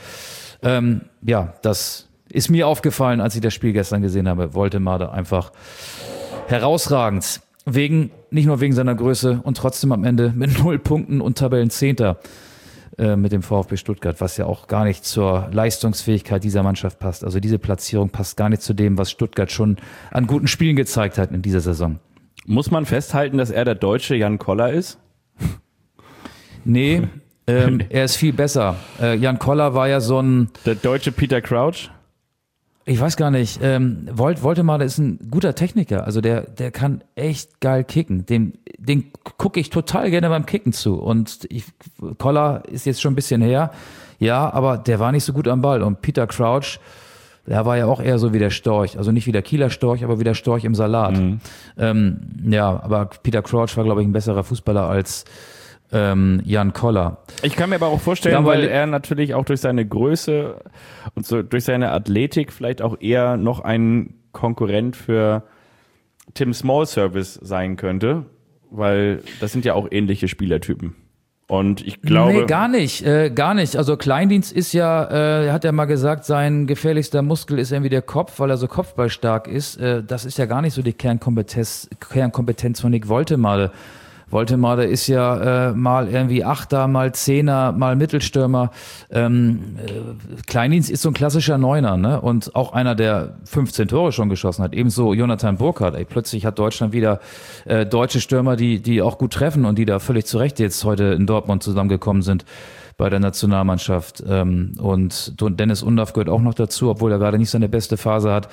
Das ist mir aufgefallen, als ich das Spiel gestern gesehen habe. Woltemade einfach herausragend. Nicht nur wegen seiner Größe und trotzdem am Ende mit 0 Punkten und Tabellenzehnter mit dem VfB Stuttgart, was ja auch gar nicht zur Leistungsfähigkeit dieser Mannschaft passt. Also diese Platzierung passt gar nicht zu dem, was Stuttgart schon an guten Spielen gezeigt hat in dieser Saison. Muss man festhalten, dass er der deutsche Jan Koller ist? Nee, er ist viel besser. Jan Koller war ja so ein... Der deutsche Peter Crouch? Ich weiß gar nicht, Woltemade ist ein guter Techniker, also der kann echt geil kicken. Den gucke ich total gerne beim Kicken zu. Und Koller ist jetzt schon ein bisschen her, ja, aber der war nicht so gut am Ball. Und Peter Crouch, der war ja auch eher so wie der Storch, also nicht wie der Kieler Storch, aber wie der Storch im Salat. Aber Peter Crouch war, glaube ich, ein besserer Fußballer als Jan Koller. Ich kann mir aber auch vorstellen, weil er natürlich auch durch seine Größe und so durch seine Athletik vielleicht auch eher noch ein Konkurrent für Tim Smallservice sein könnte, weil das sind ja auch ähnliche Spielertypen. Und ich glaube... Nee, gar nicht. Also Kleindienst ist ja, er hat ja mal gesagt, sein gefährlichster Muskel ist irgendwie der Kopf, weil er so kopfballstark ist. Das ist ja gar nicht so die Kernkompetenz von Nick Woltemade. Woltemade ist ja mal irgendwie Achter, mal Zehner, mal Mittelstürmer. Kleindienst ist so ein klassischer Neuner, ne? Und auch einer, der 15 Tore schon geschossen hat. Ebenso Jonathan Burkhardt. Plötzlich hat Deutschland wieder deutsche Stürmer, die auch gut treffen und die da völlig zu Recht jetzt heute in Dortmund zusammengekommen sind bei der Nationalmannschaft. Und Dennis Undav gehört auch noch dazu, obwohl er gerade nicht seine beste Phase hat.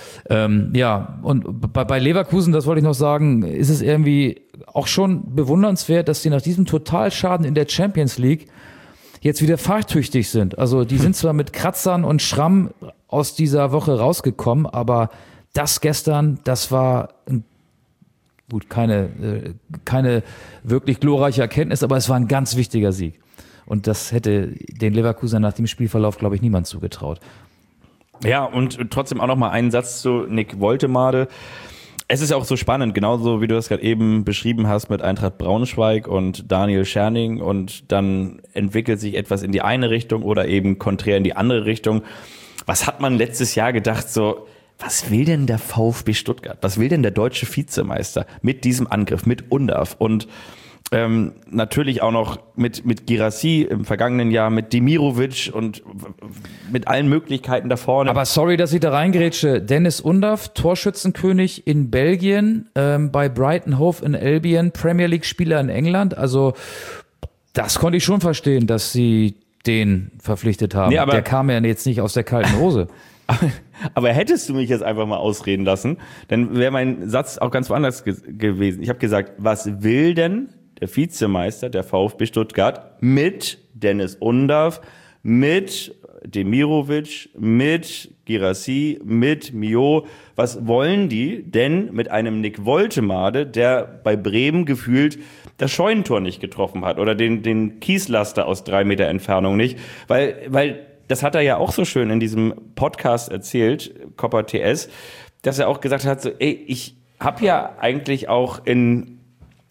Und bei Leverkusen, das wollte ich noch sagen, ist es irgendwie auch schon bewundernswert, dass die nach diesem Totalschaden in der Champions League jetzt wieder fahrtüchtig sind. Also die sind zwar mit Kratzern und Schramm aus dieser Woche rausgekommen, aber das gestern, das war keine wirklich glorreiche Erkenntnis, aber es war ein ganz wichtiger Sieg. Und das hätte den Leverkusen nach dem Spielverlauf, glaube ich, niemand zugetraut. Ja, und trotzdem auch noch mal einen Satz zu Nick Woltemade. Es ist auch so spannend, genauso wie du das gerade eben beschrieben hast mit Eintracht Braunschweig und Daniel Scherning, und dann entwickelt sich etwas in die eine Richtung oder eben konträr in die andere Richtung. Was hat man letztes Jahr gedacht, so, was will denn der VfB Stuttgart? Was will denn der deutsche Vizemeister mit diesem Angriff, mit Undav? Und natürlich auch noch mit Girassi im vergangenen Jahr, mit Demirovic und mit allen Möglichkeiten da vorne. Aber sorry, dass ich da reingrätsche. Dennis Undav, Torschützenkönig in Belgien, bei Brighton Hove in Albion, Premier League Spieler in England. Also das konnte ich schon verstehen, dass sie den verpflichtet haben. Nee, der kam ja jetzt nicht aus der kalten Hose. Aber hättest du mich jetzt einfach mal ausreden lassen, dann wäre mein Satz auch ganz woanders gewesen. Ich habe gesagt, was will denn der Vizemeister, der VfB Stuttgart, mit Dennis Undav, mit Demirovic, mit Girassi, mit Mio? Was wollen die denn mit einem Nick Woltemade, der bei Bremen gefühlt das Scheunentor nicht getroffen hat oder den Kieslaster aus 3 Meter Entfernung nicht? Weil das hat er ja auch so schön in diesem Podcast erzählt, Copper TS, dass er auch gesagt hat, so, ich habe ja eigentlich auch in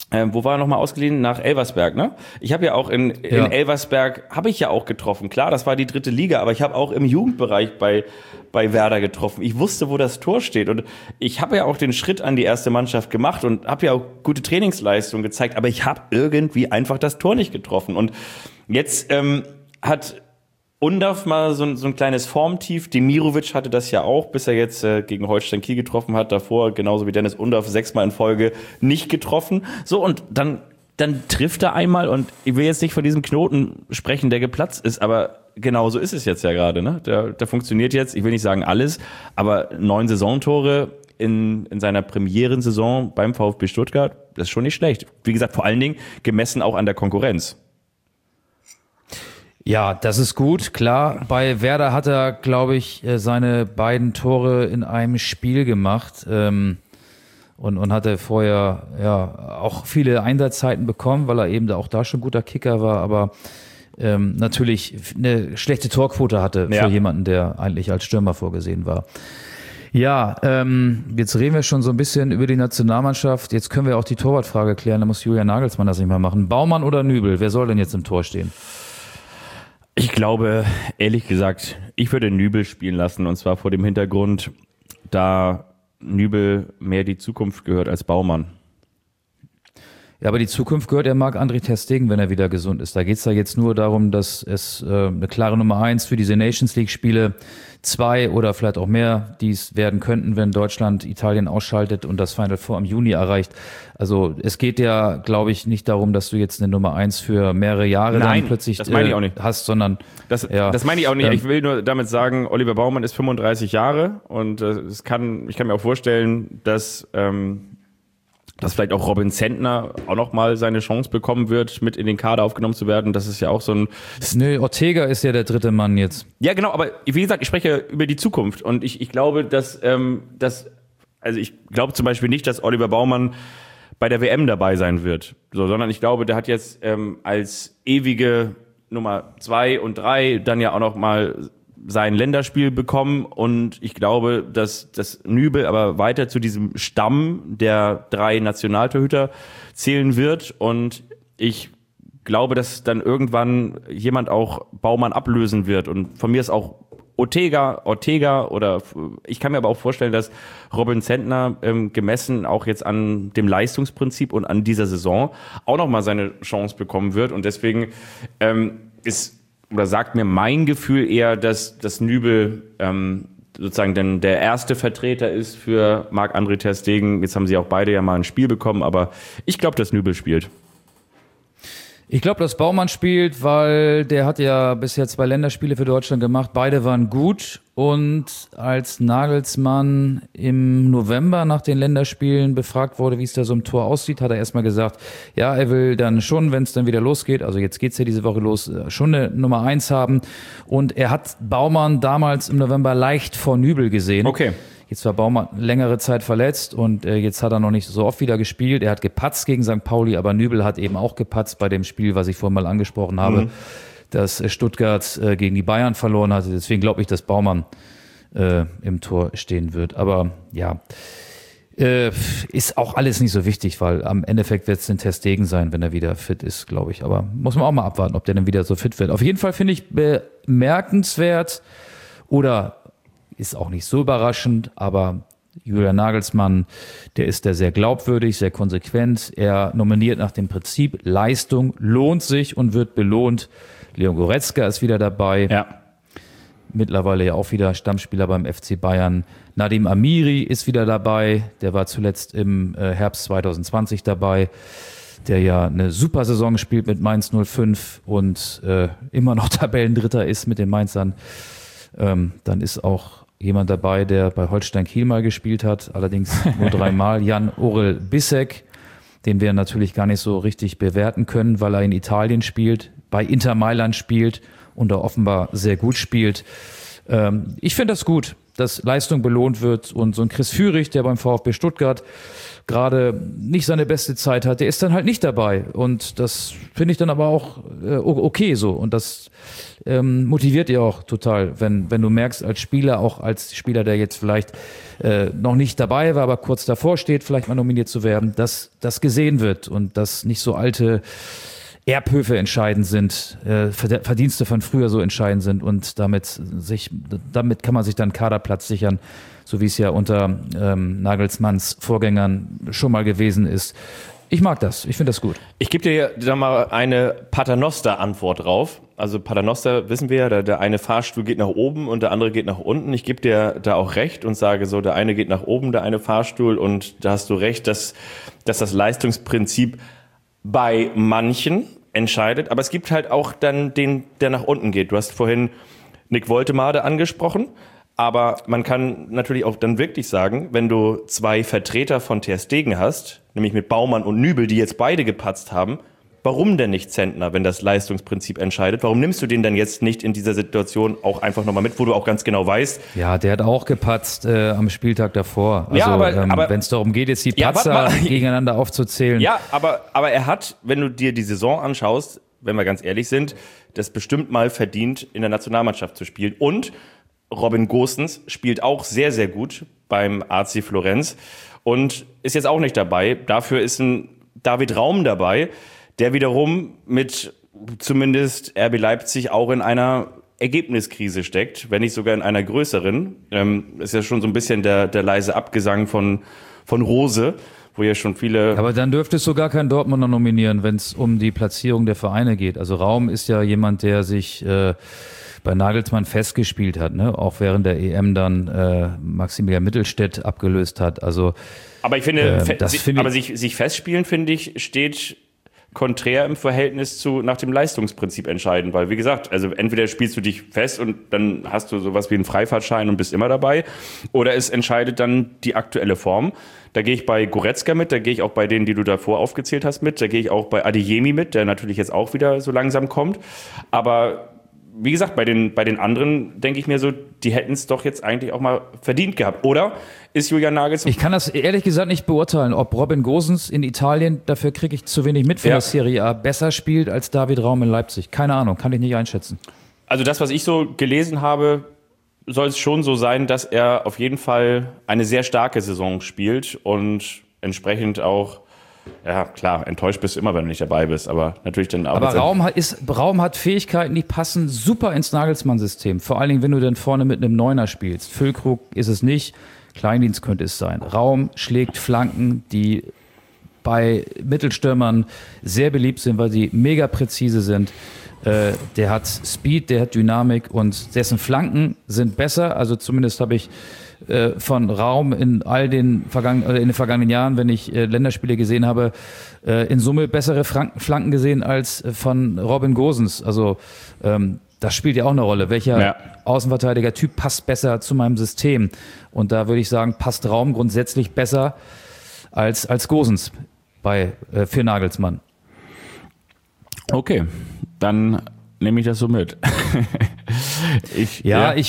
wo war er nochmal ausgeliehen? Nach Elversberg, ne? Ich habe ja auch in Elversberg, habe ich ja auch getroffen. Klar, das war die 3. Liga, aber ich habe auch im Jugendbereich bei Werder getroffen. Ich wusste, wo das Tor steht und ich habe ja auch den Schritt an die erste Mannschaft gemacht und habe ja auch gute Trainingsleistungen gezeigt, aber ich habe irgendwie einfach das Tor nicht getroffen. Und jetzt hat Undav mal so ein kleines Formtief. Demirovic hatte das ja auch, bis er jetzt gegen Holstein Kiel getroffen hat. Davor, genauso wie Dennis Undav, 6-mal in Folge nicht getroffen. So, und dann trifft er einmal und ich will jetzt nicht von diesem Knoten sprechen, der geplatzt ist, aber genau so ist es jetzt ja gerade. Ne? Der funktioniert jetzt, ich will nicht sagen alles, aber 9 Saisontore in seiner Premierensaison beim VfB Stuttgart, das ist schon nicht schlecht. Wie gesagt, vor allen Dingen gemessen auch an der Konkurrenz. Ja, das ist gut, klar. Bei Werder hat er, glaube ich, seine beiden Tore in einem Spiel gemacht und hatte vorher ja auch viele Einsatzzeiten bekommen, weil er eben auch da schon guter Kicker war, aber natürlich eine schlechte Torquote hatte für jemanden, der eigentlich als Stürmer vorgesehen war. Ja, jetzt reden wir schon so ein bisschen über die Nationalmannschaft. Jetzt können wir auch die Torwartfrage klären, da muss Julian Nagelsmann das nicht mal machen. Baumann oder Nübel, wer soll denn jetzt im Tor stehen? Ich glaube, ehrlich gesagt, ich würde Nübel spielen lassen und zwar vor dem Hintergrund, da Nübel mehr die Zukunft gehört als Baumann. Ja, aber die Zukunft gehört ja Marc-André ter Stegen, wenn er wieder gesund ist. Da geht es ja jetzt nur darum, dass es eine klare Nummer 1 für diese Nations League-Spiele, 2 oder vielleicht auch mehr, die es werden könnten, wenn Deutschland Italien ausschaltet und das Final Four im Juni erreicht. Also es geht ja, glaube ich, nicht darum, dass du jetzt eine Nummer 1 für mehrere Jahre dann plötzlich das meine ich auch nicht. hast, sondern... Das meine ich auch nicht. Ich will nur damit sagen, Oliver Baumann ist 35 Jahre und ich kann mir auch vorstellen, dass vielleicht auch Robin Zentner auch noch mal seine Chance bekommen wird, mit in den Kader aufgenommen zu werden. Das ist ja auch so ein... Nö, Ortega ist ja der 3. Mann jetzt. Ja, genau, aber wie gesagt, ich spreche über die Zukunft und ich glaube, ich glaube zum Beispiel nicht, dass Oliver Baumann bei der WM dabei sein wird, sondern ich glaube, der hat jetzt als ewige Nummer 2 und 3 dann ja auch noch mal sein Länderspiel bekommen und ich glaube, dass das Nübel aber weiter zu diesem Stamm der 3 Nationaltorhüter zählen wird und ich glaube, dass dann irgendwann jemand auch Baumann ablösen wird und von mir ist auch Ortega oder ich kann mir aber auch vorstellen, dass Robin Zentner gemessen auch jetzt an dem Leistungsprinzip und an dieser Saison auch nochmal seine Chance bekommen wird und deswegen sagt mir mein Gefühl eher, dass das Nübel sozusagen dann der erste Vertreter ist für Marc-André ter Stegen. Jetzt haben sie auch beide ja mal ein Spiel bekommen, aber ich glaube, dass Nübel spielt. Ich glaube, dass Baumann spielt, weil der hat ja bisher 2 Länderspiele für Deutschland gemacht. Beide waren gut. Und als Nagelsmann im November nach den Länderspielen befragt wurde, wie es da so im Tor aussieht, hat er erstmal gesagt, ja, er will dann schon, wenn es dann wieder losgeht, also jetzt geht's ja diese Woche los, schon eine Nummer 1 haben. Und er hat Baumann damals im November leicht vor Nübel gesehen. Okay. Jetzt war Baumann längere Zeit verletzt und jetzt hat er noch nicht so oft wieder gespielt. Er hat gepatzt gegen St. Pauli, aber Nübel hat eben auch gepatzt bei dem Spiel, was ich vorhin mal angesprochen habe, dass Stuttgart gegen die Bayern verloren hatte. Deswegen glaube ich, dass Baumann im Tor stehen wird. Aber ja, ist auch alles nicht so wichtig, weil am Endeffekt wird es den ter Stegen sein, wenn er wieder fit ist, glaube ich. Aber muss man auch mal abwarten, ob der dann wieder so fit wird. Auf jeden Fall finde ich bemerkenswert oder ist auch nicht so überraschend, aber Julian Nagelsmann, der ist da sehr glaubwürdig, sehr konsequent. Er nominiert nach dem Prinzip, Leistung lohnt sich und wird belohnt. Leon Goretzka ist wieder dabei. Ja. Mittlerweile ja auch wieder Stammspieler beim FC Bayern. Nadim Amiri ist wieder dabei. Der war zuletzt im Herbst 2020 dabei, der ja eine super Saison spielt mit Mainz 05 und immer noch Tabellendritter ist mit den Mainzern. Dann ist auch jemand dabei, der bei Holstein Kiel mal gespielt hat, allerdings nur 3 Mal, Jan-Orel Bissek, den wir natürlich gar nicht so richtig bewerten können, weil er in Italien spielt, bei Inter Mailand spielt und da offenbar sehr gut spielt. Ich finde das gut, dass Leistung belohnt wird und so ein Chris Führig, der beim VfB Stuttgart gerade nicht seine beste Zeit hat, der ist dann halt nicht dabei und das finde ich dann aber auch okay so und das motiviert ihr auch total, wenn du merkst als Spieler, auch als Spieler, der jetzt vielleicht noch nicht dabei war, aber kurz davor steht, vielleicht mal nominiert zu werden, dass das gesehen wird und dass nicht so alte Erbhöfe entscheidend sind, Verdienste von früher so entscheidend sind und damit kann man sich dann Kaderplatz sichern, so wie es ja unter Nagelsmanns Vorgängern schon mal gewesen ist. Ich mag das, ich finde das gut. Ich gebe dir da mal eine Paternoster-Antwort drauf. Also Paternoster wissen wir ja, der eine Fahrstuhl geht nach oben und der andere geht nach unten. Ich gebe dir da auch recht und sage so, der eine geht nach oben, der eine Fahrstuhl und da hast du recht, dass das Leistungsprinzip bei manchen entscheidet, aber es gibt halt auch dann den, der nach unten geht. Du hast vorhin Nick Woltemade angesprochen, aber man kann natürlich auch dann wirklich sagen, wenn du zwei Vertreter von Ter Stegen hast, nämlich mit Baumann und Nübel, die jetzt beide gepatzt haben, warum denn nicht Zentner, wenn das Leistungsprinzip entscheidet? Warum nimmst du den dann jetzt nicht in dieser Situation auch einfach nochmal mit, wo du auch ganz genau weißt? Ja, der hat auch gepatzt am Spieltag davor. Also, ja, aber wenn es darum geht, jetzt die Patzer gegeneinander aufzuzählen. Ja, aber er hat, wenn du dir die Saison anschaust, wenn wir ganz ehrlich sind, das bestimmt mal verdient, in der Nationalmannschaft zu spielen. Und Robin Gosens spielt auch sehr, sehr gut beim AC Florenz und ist jetzt auch nicht dabei. Dafür ist ein David Raum dabei, der wiederum mit zumindest RB Leipzig auch in einer Ergebniskrise steckt, wenn nicht sogar in einer größeren. Ist ja schon so ein bisschen der leise Abgesang von Rose, wo ja schon viele... Aber dann dürfte es sogar kein Dortmunder nominieren, wenn es um die Platzierung der Vereine geht. Also Raum ist ja jemand, der sich bei Nagelsmann festgespielt hat, ne? Auch während der EM dann Maximilian Mittelstädt abgelöst hat. Also, aber ich finde, sich festspielen, finde ich, steht konträr im Verhältnis zu nach dem Leistungsprinzip entscheiden, weil wie gesagt, also entweder spielst du dich fest und dann hast du sowas wie einen Freifahrtschein und bist immer dabei, oder es entscheidet dann die aktuelle Form. Da gehe ich bei Goretzka mit, da gehe ich auch bei denen, die du davor aufgezählt hast, mit, da gehe ich auch bei Adeyemi mit, der natürlich jetzt auch wieder so langsam kommt, aber wie gesagt, bei den anderen denke ich mir so, die hätten es doch jetzt eigentlich auch mal verdient gehabt. Oder ist Julian Nagelsmann... Ich kann das ehrlich gesagt nicht beurteilen, ob Robin Gosens in Italien, dafür kriege ich zu wenig mit für das Serie A, besser spielt als David Raum in Leipzig. Keine Ahnung, kann ich nicht einschätzen. Also das, was ich so gelesen habe, soll es schon so sein, dass er auf jeden Fall eine sehr starke Saison spielt und entsprechend auch... Ja, klar, enttäuscht bist du immer, wenn du nicht dabei bist, aber natürlich dann auch. Aber Raum hat Fähigkeiten, die passen super ins Nagelsmann-System. Vor allen Dingen, wenn du dann vorne mit einem Neuner spielst. Füllkrug ist es nicht, Kleindienst könnte es sein. Raum schlägt Flanken, die bei Mittelstürmern sehr beliebt sind, weil sie mega präzise sind. Der hat Speed, der hat Dynamik und dessen Flanken sind besser. Also zumindest habe ich von Raum in den vergangenen Jahren, wenn ich Länderspiele gesehen habe, in Summe bessere Flanken gesehen als von Robin Gosens. Also das spielt ja auch eine Rolle. Welcher Außenverteidiger-Typ passt besser zu meinem System? Und da würde ich sagen, passt Raum grundsätzlich besser als Gosens für Nagelsmann. Okay, dann nehme ich das so mit. Ich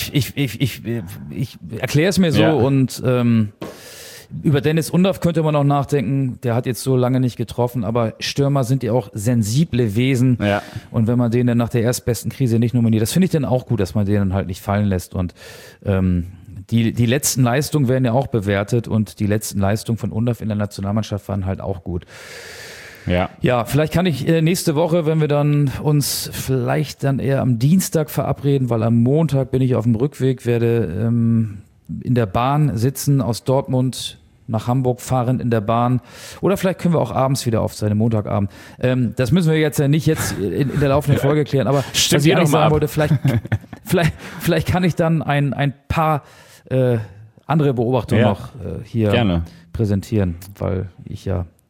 erkläre es mir so und über Dennis Undaff könnte man auch nachdenken, der hat jetzt so lange nicht getroffen, aber Stürmer sind ja auch sensible Wesen und wenn man den dann nach der erstbesten Krise nicht nominiert, das finde ich dann auch gut, dass man den dann halt nicht fallen lässt und die letzten Leistungen werden ja auch bewertet und die letzten Leistungen von Undaff in der Nationalmannschaft waren halt auch gut. Ja, vielleicht kann ich nächste Woche, wenn wir dann uns vielleicht dann eher am Dienstag verabreden, weil am Montag bin ich auf dem Rückweg, werde in der Bahn sitzen, aus Dortmund nach Hamburg fahren in der Bahn. Oder vielleicht können wir auch abends wieder aufzeichnen, Montagabend. Das müssen wir jetzt ja nicht in der laufenden Folge klären, aber stimmt, was ich eigentlich sagen wollte, vielleicht kann ich dann ein paar andere Beobachtungen noch hier präsentieren, weil ich ja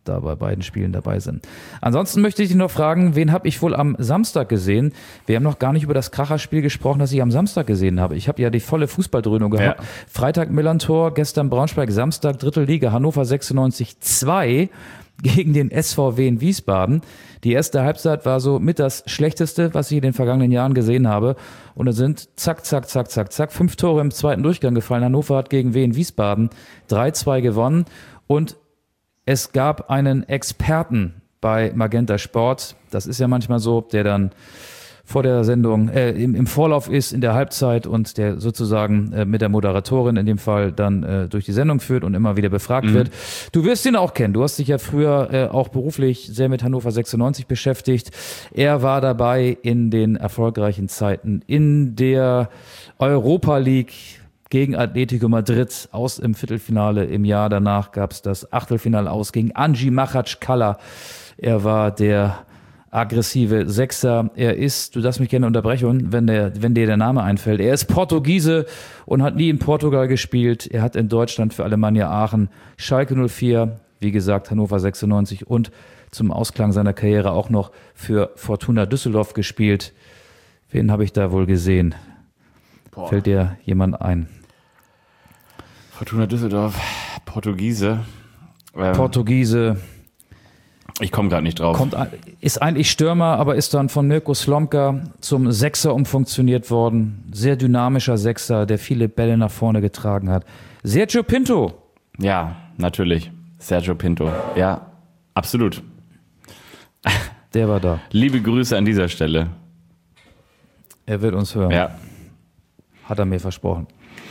da bei beiden Spielen dabei sind. Ansonsten möchte ich dich noch fragen, wen habe ich wohl am Samstag gesehen? Wir haben noch gar nicht über das Kracherspiel gesprochen, das ich am Samstag gesehen habe. Ich habe ja die volle Fußballdröhnung gehabt. Ja. Freitag Millantor, gestern Braunschweig, Samstag dritte Liga, Hannover 96-2 gegen den SVW in Wiesbaden. Die erste Halbzeit war so mit das Schlechteste, was ich in den vergangenen Jahren gesehen habe. Und da sind zack, 5 Tore im zweiten Durchgang gefallen. Hannover hat gegen Wien Wiesbaden 3-2 gewonnen. Und es gab einen Experten bei Magenta Sport. Das ist ja manchmal so, der dann vor der Sendung im Vorlauf ist, in der Halbzeit und der sozusagen mit der Moderatorin in dem Fall dann durch die Sendung führt und immer wieder befragt wird. Du wirst ihn auch kennen. Du hast dich ja früher auch beruflich sehr mit Hannover 96 beschäftigt. Er war dabei in den erfolgreichen Zeiten in der Europa League gegen Atletico Madrid aus im Viertelfinale. Im Jahr danach gab es das Achtelfinale aus gegen Anji Machac-Kalla. Er war der aggressive Sechser. Er ist, du darfst mich gerne unterbrechen, wenn dir der Name einfällt. Er ist Portugiese und hat nie in Portugal gespielt. Er hat in Deutschland für Alemannia Aachen, Schalke 04, wie gesagt Hannover 96 und zum Ausklang seiner Karriere auch noch für Fortuna Düsseldorf gespielt. Wen habe ich da wohl gesehen? Fällt dir jemand ein? Fortuna Düsseldorf, Portugiese. Portugiese. Ich komme gerade nicht drauf. Ist eigentlich Stürmer, aber ist dann von Mirko Slomka zum Sechser umfunktioniert worden. Sehr dynamischer Sechser, der viele Bälle nach vorne getragen hat. Sergio Pinto. Ja, natürlich. Sergio Pinto. Ja, absolut. Der war da. Liebe Grüße an dieser Stelle. Er wird uns hören. Ja. Hat er mir versprochen.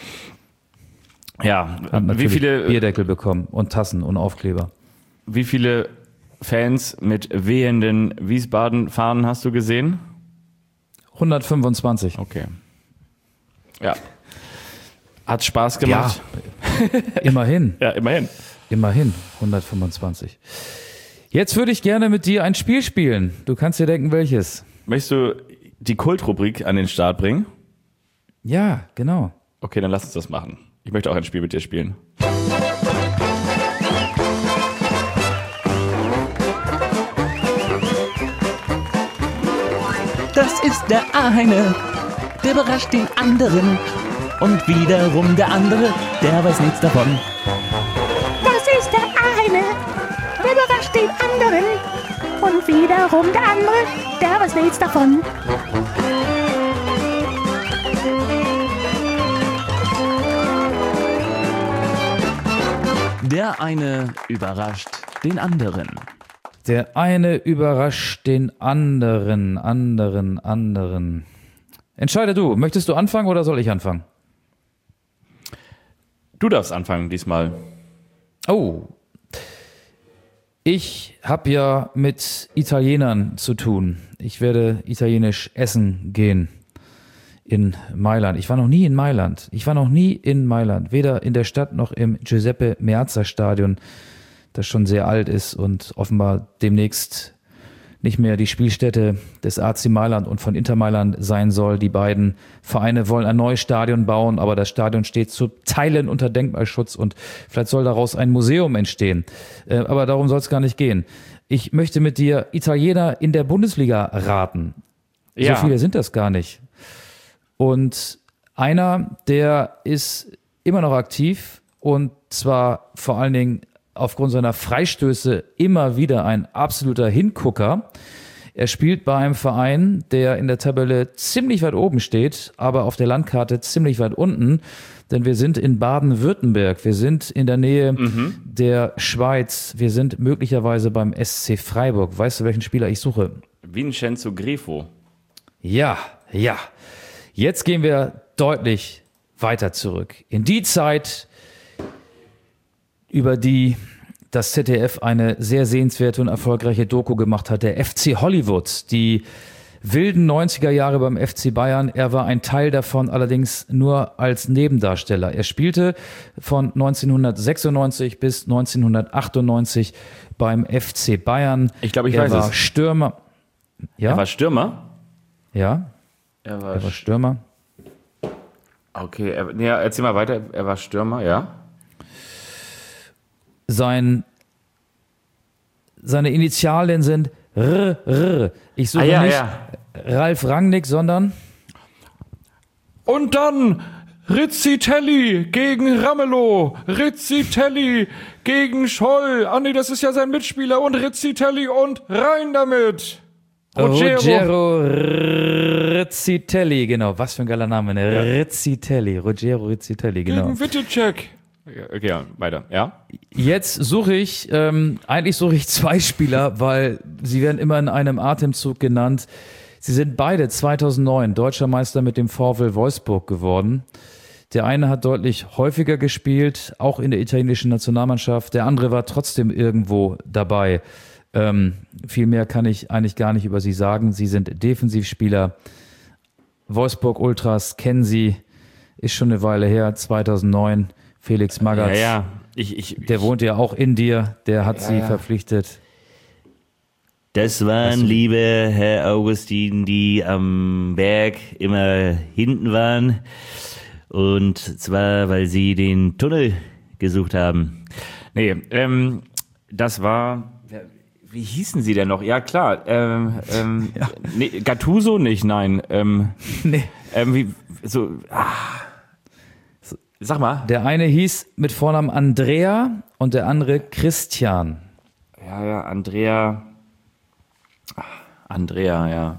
Ja, wie viele Bierdeckel bekommen und Tassen und Aufkleber. Wie viele Fans mit wehenden Wiesbaden-Fahnen hast du gesehen? 125. Okay. Ja. Hat Spaß gemacht? Ja, immerhin. Ja, immerhin. Immerhin, 125. Jetzt würde ich gerne mit dir ein Spiel spielen. Du kannst dir denken, welches. Möchtest du die Kultrubrik an den Start bringen? Ja, genau. Okay, dann lass uns das machen. Ich möchte auch ein Spiel mit dir spielen. Das ist der eine, der überrascht den anderen. Und wiederum der andere, der weiß nichts davon. Das ist der eine, der überrascht den anderen. Und wiederum der andere, der weiß nichts davon. Der eine überrascht den anderen. Der eine überrascht den anderen. Entscheide du. Möchtest du anfangen oder soll ich anfangen? Du darfst anfangen diesmal. Oh. Ich habe ja mit Italienern zu tun. Ich werde italienisch essen gehen in Mailand. Ich war noch nie in Mailand. Weder in der Stadt noch im Giuseppe Meazza Stadion, das schon sehr alt ist und offenbar demnächst nicht mehr die Spielstätte des AC Mailand und von Inter Mailand sein soll. Die beiden Vereine wollen ein neues Stadion bauen, aber das Stadion steht zu Teilen unter Denkmalschutz und vielleicht soll daraus ein Museum entstehen. Aber darum soll es gar nicht gehen. Ich möchte mit dir Italiener in der Bundesliga raten. Ja. So viele sind das gar nicht. Und einer, der ist immer noch aktiv und zwar vor allen Dingen aufgrund seiner Freistöße immer wieder ein absoluter Hingucker. Er spielt bei einem Verein, der in der Tabelle ziemlich weit oben steht, aber auf der Landkarte ziemlich weit unten, denn wir sind in Baden-Württemberg, wir sind in der Nähe der Schweiz, wir sind möglicherweise beim SC Freiburg. Weißt du, welchen Spieler ich suche? Vincenzo Grifo. Ja. Jetzt gehen wir deutlich weiter zurück. In die Zeit, über die das ZDF eine sehr sehenswerte und erfolgreiche Doku gemacht hat, der FC Hollywood, die wilden 90er Jahre beim FC Bayern. Er war ein Teil davon, allerdings nur als Nebendarsteller. Er spielte von 1996 bis 1998 beim FC Bayern. Ich glaube, ich weiß es. Er war Stürmer. Ja? Er war Stürmer? Ja. Er war Stürmer. Okay, erzähl mal weiter. Er war Stürmer, ja. Sein seine Initialien sind R. Ich suche nicht Ralf Rangnick, sondern... Und dann Rizzitelli gegen Ramelow, Rizzitelli gegen Scholl. Ah nee, das ist ja sein Mitspieler. Und Rizzitelli und rein damit. Ruggero Rizzitelli, genau. Was für ein geiler Name, ne? Ja. Rizzitelli, Ruggero Rizzitelli, genau. Gegen Wittecek. Okay, ja, weiter, ja. Jetzt suche ich, eigentlich suche ich 2 Spieler, weil sie werden immer in einem Atemzug genannt. Sie sind beide 2009 Deutscher Meister mit dem VfL Wolfsburg geworden. Der eine hat deutlich häufiger gespielt, auch in der italienischen Nationalmannschaft. Der andere war trotzdem irgendwo dabei. Viel mehr kann ich eigentlich gar nicht über sie sagen. Sie sind Defensivspieler. Wolfsburg Ultras kennen sie, ist schon eine Weile her, 2009. Felix Magath, ja. Der wohnt ja auch in dir, der hat sie verpflichtet. Das waren, liebe Herr Augustin, die am Berg immer hinten waren. Und zwar, weil sie den Tunnel gesucht haben. Nee, das war... Wie hießen sie denn noch? Ja, klar. Nee, Gattuso nicht, nein. Nee. Sag mal. Der eine hieß mit Vornamen Andrea und der andere Christian. Ja, Andrea, ja.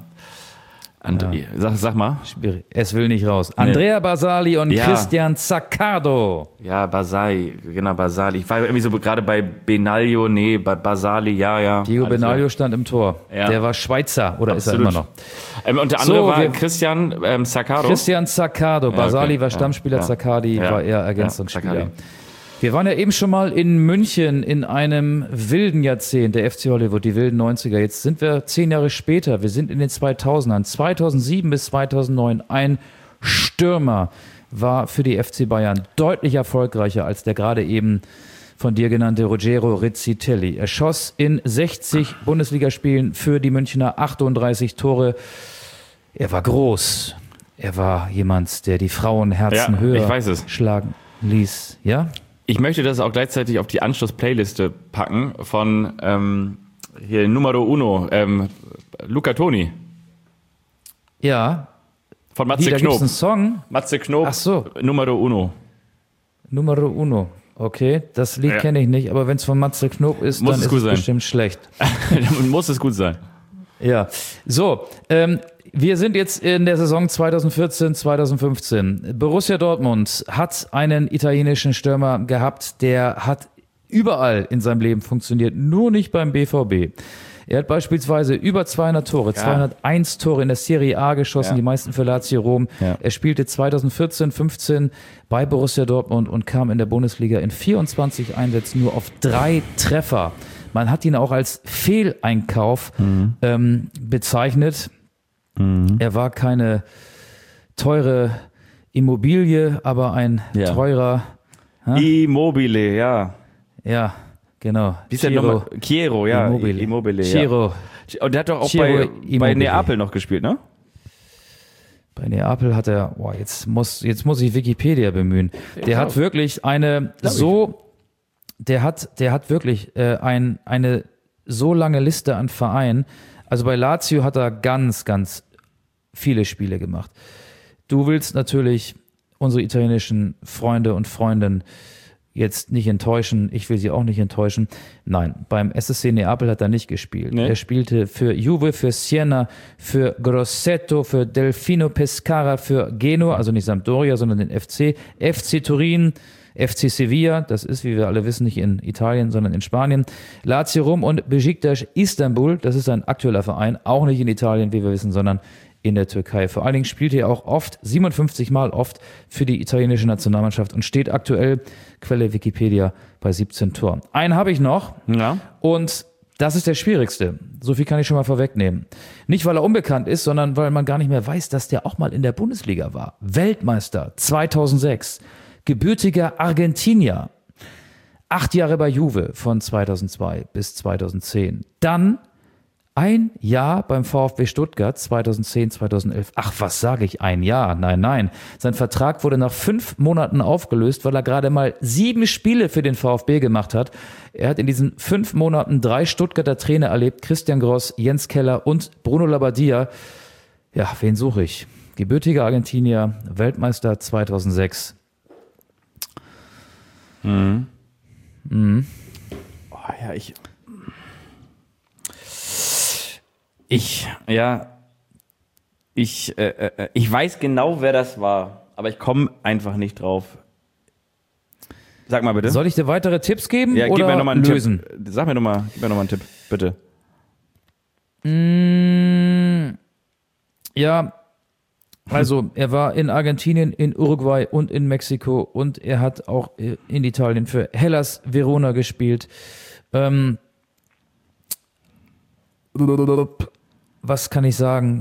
Sag mal. Schwierig. Es will nicht raus. Andrea Basali und Christian Zaccardo. Ja, Basali. Ich war irgendwie so gerade bei Benaglio, bei Basali, ja. Diego Benaglio stand im Tor. Ja. Der war Schweizer, oder Absolut. Ist er immer noch? Und der andere war Christian Zaccardo. Christian Zaccardo. Basali war Stammspieler, Zaccardi war eher Ergänzungsspieler. Wir waren ja eben schon mal in München in einem wilden Jahrzehnt, der FC Hollywood, die wilden 90er. Jetzt sind wir 10 Jahre später, wir sind in den 2000ern. 2007 bis 2009 ein Stürmer war für die FC Bayern deutlich erfolgreicher als der gerade eben von dir genannte Ruggero Rizzitelli. Er schoss in 60 Bundesligaspielen für die Münchner 38 Tore. Er war groß. Er war jemand, der die Frauenherzen höher schlagen ließ. Ja? Ich möchte das auch gleichzeitig auf die Anschluss-Playliste packen von hier Numero Uno, Luca Toni. Ja. Von Matze Knob. Da gibt's einen Song? Matze Knob. Ach so. Numero Uno. Numero Uno. Okay, das Lied kenne ich nicht, aber wenn es von Matze Knob ist, dann ist es bestimmt schlecht. Muss es gut sein. Ja. So, wir sind jetzt in der Saison 2014, 2015. Borussia Dortmund hat einen italienischen Stürmer gehabt, der hat überall in seinem Leben funktioniert, nur nicht beim BVB. Er hat beispielsweise über 200 Tore, 201 Tore in der Serie A geschossen, die meisten für Lazio Rom. Ja. Er spielte 2014, 15 bei Borussia Dortmund und kam in der Bundesliga in 24 Einsätzen nur auf 3 Treffer. Man hat ihn auch als Fehleinkauf bezeichnet. Er war keine teure Immobilie, aber ein teurer... Immobile, ja. Ja, genau. Wie ist der nochmal? Chiero, ja. Immobile, Chiero. Ja. Und der hat doch auch bei Neapel noch gespielt, ne? Bei Neapel hat er... Boah, jetzt muss ich Wikipedia bemühen. Der hat wirklich eine Der hat wirklich eine so lange Liste an Vereinen. Also bei Lazio hat er ganz, ganz viele Spiele gemacht. Du willst natürlich unsere italienischen Freunde und Freundinnen jetzt nicht enttäuschen. Ich will sie auch nicht enttäuschen. Nein, beim SSC Neapel hat er nicht gespielt. Nee. Er spielte für Juve, für Siena, für Grosseto, für Delfino Pescara, für Genoa, also nicht Sampdoria, sondern den FC Turin, FC Sevilla, das ist, wie wir alle wissen, nicht in Italien, sondern in Spanien. Lazio Rom und Beşiktaş Istanbul, das ist ein aktueller Verein, auch nicht in Italien, wie wir wissen, sondern in der Türkei. Vor allen Dingen spielte er auch 57 Mal für die italienische Nationalmannschaft und steht aktuell, Quelle Wikipedia, bei 17 Toren. Einen habe ich noch und das ist der schwierigste. So viel kann ich schon mal vorwegnehmen. Nicht, weil er unbekannt ist, sondern weil man gar nicht mehr weiß, dass der auch mal in der Bundesliga war. Weltmeister 2006. Gebürtiger Argentinier, 8 Jahre bei Juve von 2002 bis 2010. Dann ein Jahr beim VfB Stuttgart 2010, 2011. Ach, was sage ich, ein Jahr? Nein. Sein Vertrag wurde nach 5 Monaten aufgelöst, weil er gerade mal 7 Spiele für den VfB gemacht hat. Er hat in diesen 5 Monaten 3 Stuttgarter Trainer erlebt, Christian Gross, Jens Keller und Bruno Labbadia. Ja, wen suche ich? Gebürtiger Argentinier, Weltmeister 2006. Ich weiß genau, wer das war, aber ich komme einfach nicht drauf. Sag mal bitte. Soll ich dir weitere Tipps geben Ja, oder gib mir nochmal einen lösen? Tipp. Gib mir nochmal einen Tipp, bitte. Ja, also er war in Argentinien, in Uruguay und in Mexiko und er hat auch in Italien für Hellas Verona gespielt. Was kann ich sagen?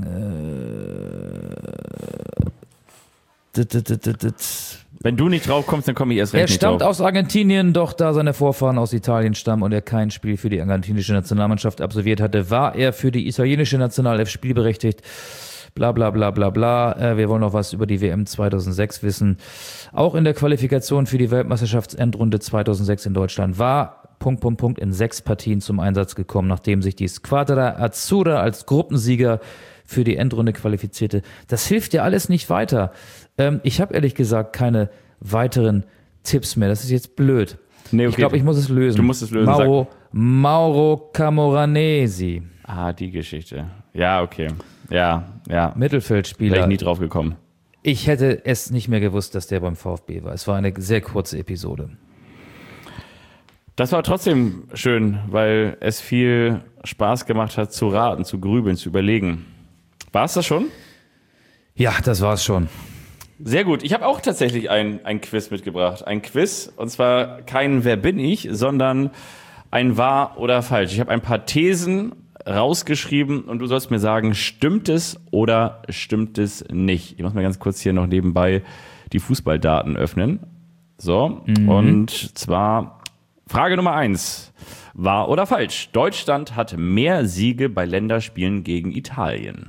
Wenn du nicht drauf kommst, dann komme ich erst recht Er nicht stammt drauf. aus Argentinien, doch da seine Vorfahren aus Italien stammen und er kein Spiel für die argentinische Nationalmannschaft absolviert hatte, war er für die italienische Nationalelf spielberechtigt. Bla bla bla bla bla. Wir wollen noch was über die WM 2006 wissen. Auch in der Qualifikation für die Weltmeisterschaftsendrunde 2006 in Deutschland war in 6 Partien zum Einsatz gekommen, nachdem sich die Squadra Azzurra als Gruppensieger für die Endrunde qualifizierte. Das hilft dir alles nicht weiter. Ich habe ehrlich gesagt keine weiteren Tipps mehr. Das ist jetzt blöd. Nee, okay. Ich glaube, ich muss es lösen. Du musst es lösen. Mauro Camoranesi. Ah, die Geschichte. Ja, okay. Ja. Mittelfeldspieler. Wäre ich nie drauf gekommen. Ich hätte es nicht mehr gewusst, dass der beim VfB war. Es war eine sehr kurze Episode. Das war trotzdem schön, weil es viel Spaß gemacht hat, zu raten, zu grübeln, zu überlegen. War es das schon? Ja, das war's schon. Sehr gut. Ich habe auch tatsächlich ein Quiz mitgebracht. Ein Quiz, und zwar kein Wer bin ich, sondern ein Wahr oder Falsch. Ich habe ein paar Thesen rausgeschrieben und du sollst mir sagen, stimmt es oder stimmt es nicht. Ich muss mal ganz kurz hier noch nebenbei die Fußballdaten öffnen. So, und zwar Frage Nummer 1. Wahr oder falsch? Deutschland hat mehr Siege bei Länderspielen gegen Italien.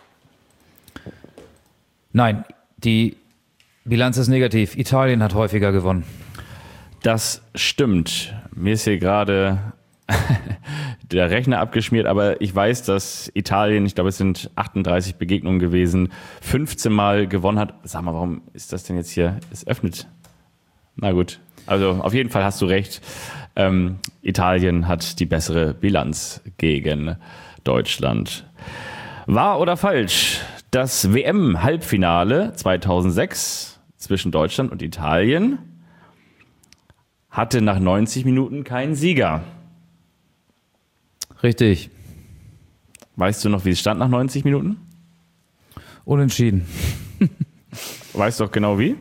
Nein, die Bilanz ist negativ. Italien hat häufiger gewonnen. Das stimmt. Mir ist hier gerade der Rechner abgeschmiert, aber ich weiß, dass Italien, ich glaube, es sind 38 Begegnungen gewesen, 15 Mal gewonnen hat. Sag mal, warum ist das denn jetzt hier? Es öffnet. Na gut. Also auf jeden Fall hast du recht. Italien hat die bessere Bilanz gegen Deutschland. Wahr oder falsch? Das WM-Halbfinale 2006 zwischen Deutschland und Italien hatte nach 90 Minuten keinen Sieger. Richtig. Weißt du noch, wie es stand nach 90 Minuten? Unentschieden. Weißt du auch genau wie?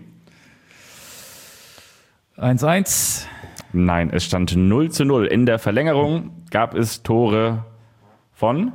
1-1. Nein, es stand 0:0. In der Verlängerung gab es Tore von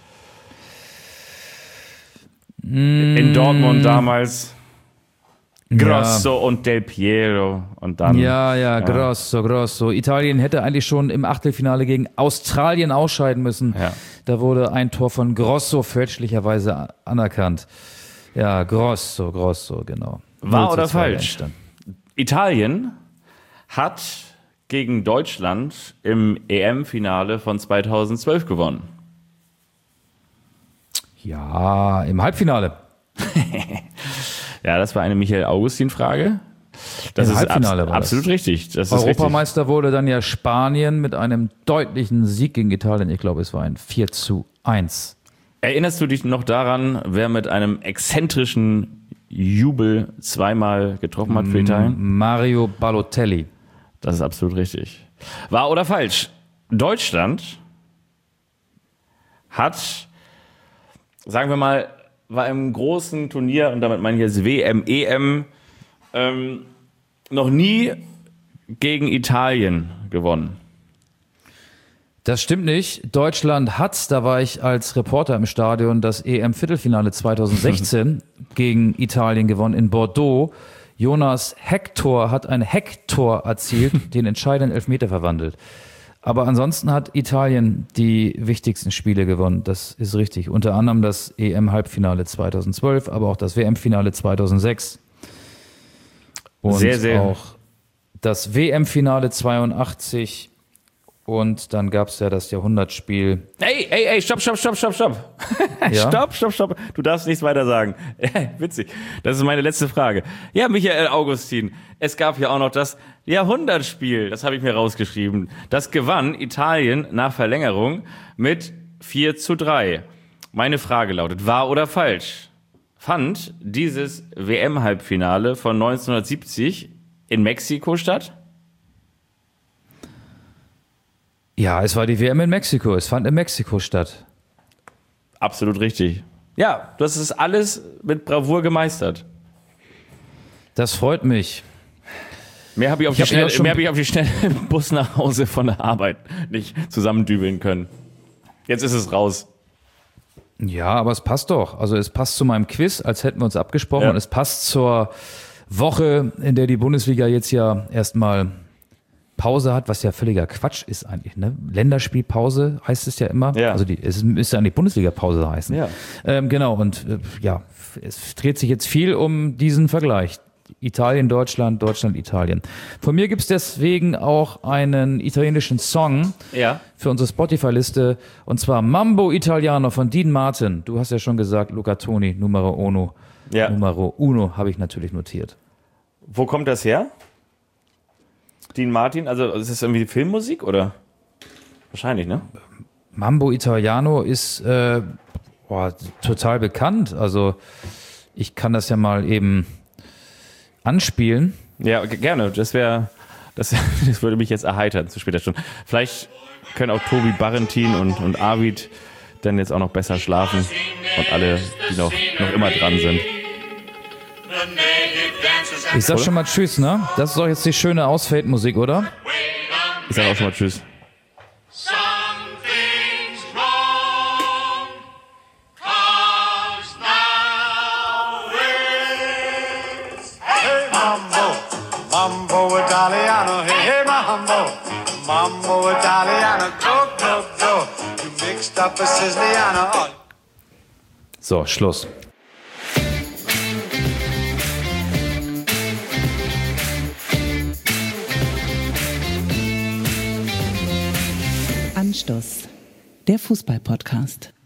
in Dortmund damals Grosso und Del Piero und dann Grosso. Italien hätte eigentlich schon im Achtelfinale gegen Australien ausscheiden müssen. Ja. Da wurde ein Tor von Grosso fälschlicherweise anerkannt. Ja, Grosso, genau. Wahr oder 0:2 falsch? Endstand. Italien hat gegen Deutschland im EM-Finale von 2012 gewonnen. Ja, im Halbfinale. Ja, das war eine Michael-Augustin-Frage. Das Im ist Halbfinale war absolut das. richtig. Das ist richtig. Europameister wurde dann ja Spanien mit einem deutlichen Sieg gegen Italien. Ich glaube, es war ein 4:1. Erinnerst du dich noch daran, wer mit einem exzentrischen Jubel zweimal getroffen hat für Italien? Mario Balotelli. Das ist absolut richtig. Wahr oder falsch? Deutschland hat, sagen wir mal, war im großen Turnier, und damit meine ich jetzt WM, EM, noch nie gegen Italien gewonnen. Das stimmt nicht. Deutschland hat, da war ich als Reporter im Stadion, das EM-Viertelfinale 2016 gegen Italien gewonnen in Bordeaux. Jonas Hector hat ein Hecktor erzielt, den entscheidenden Elfmeter verwandelt. Aber ansonsten hat Italien die wichtigsten Spiele gewonnen. Das ist richtig. Unter anderem das EM-Halbfinale 2012, aber auch das WM-Finale 2006. Und sehr. auch das WM-Finale 82. Und dann gab es ja das Jahrhundertspiel. Ey, stopp. Ja? Stopp. Du darfst nichts weiter sagen. Witzig. Das ist meine letzte Frage. Ja, Michael Augustin, es gab ja auch noch das Jahrhundertspiel. Das habe ich mir rausgeschrieben. Das gewann Italien nach Verlängerung mit 4:3. Meine Frage lautet, wahr oder falsch? Fand dieses WM-Halbfinale von 1970 in Mexiko statt? Ja, es war die WM in Mexiko. Es fand in Mexiko statt. Absolut richtig. Ja, das ist alles mit Bravour gemeistert. Das freut mich. Mehr habe ich auf die Schnelle im Bus nach Hause von der Arbeit nicht zusammendübeln können. Jetzt ist es raus. Ja, aber es passt doch. Also es passt zu meinem Quiz, als hätten wir uns abgesprochen. Ja. Und es passt zur Woche, in der die Bundesliga jetzt ja erstmal Pause hat, was ja völliger Quatsch ist eigentlich. Ne? Länderspielpause heißt es ja immer. Ja. Also es müsste eigentlich Bundesliga-Pause heißen. Ja. Genau, und es dreht sich jetzt viel um diesen Vergleich. Italien, Deutschland, Deutschland, Italien. Von mir gibt es deswegen auch einen italienischen Song für unsere Spotify-Liste, und zwar Mambo Italiano von Dean Martin. Du hast ja schon gesagt, Luca Toni, Numero Uno. Ja. Numero Uno habe ich natürlich notiert. Wo kommt das her? Dean Martin, also ist das irgendwie Filmmusik oder? Wahrscheinlich, ne? Mambo Italiano ist total bekannt. Also ich kann das ja mal eben anspielen. Ja, gerne. Das würde mich jetzt erheitern zu später Stunde. Vielleicht können auch Tobi Barrentin und Arvid dann jetzt auch noch besser schlafen und alle, die noch immer dran sind. Ich sag schon mal Tschüss, ne? Das ist doch jetzt die schöne Ausfade-Musik, oder? Ich sag auch schon mal Tschüss. Mambo Italiano, hey Mambo Italiano, go, you mixed up a Siciliano. So, Schluss. Anstoß, der Fußball-Podcast.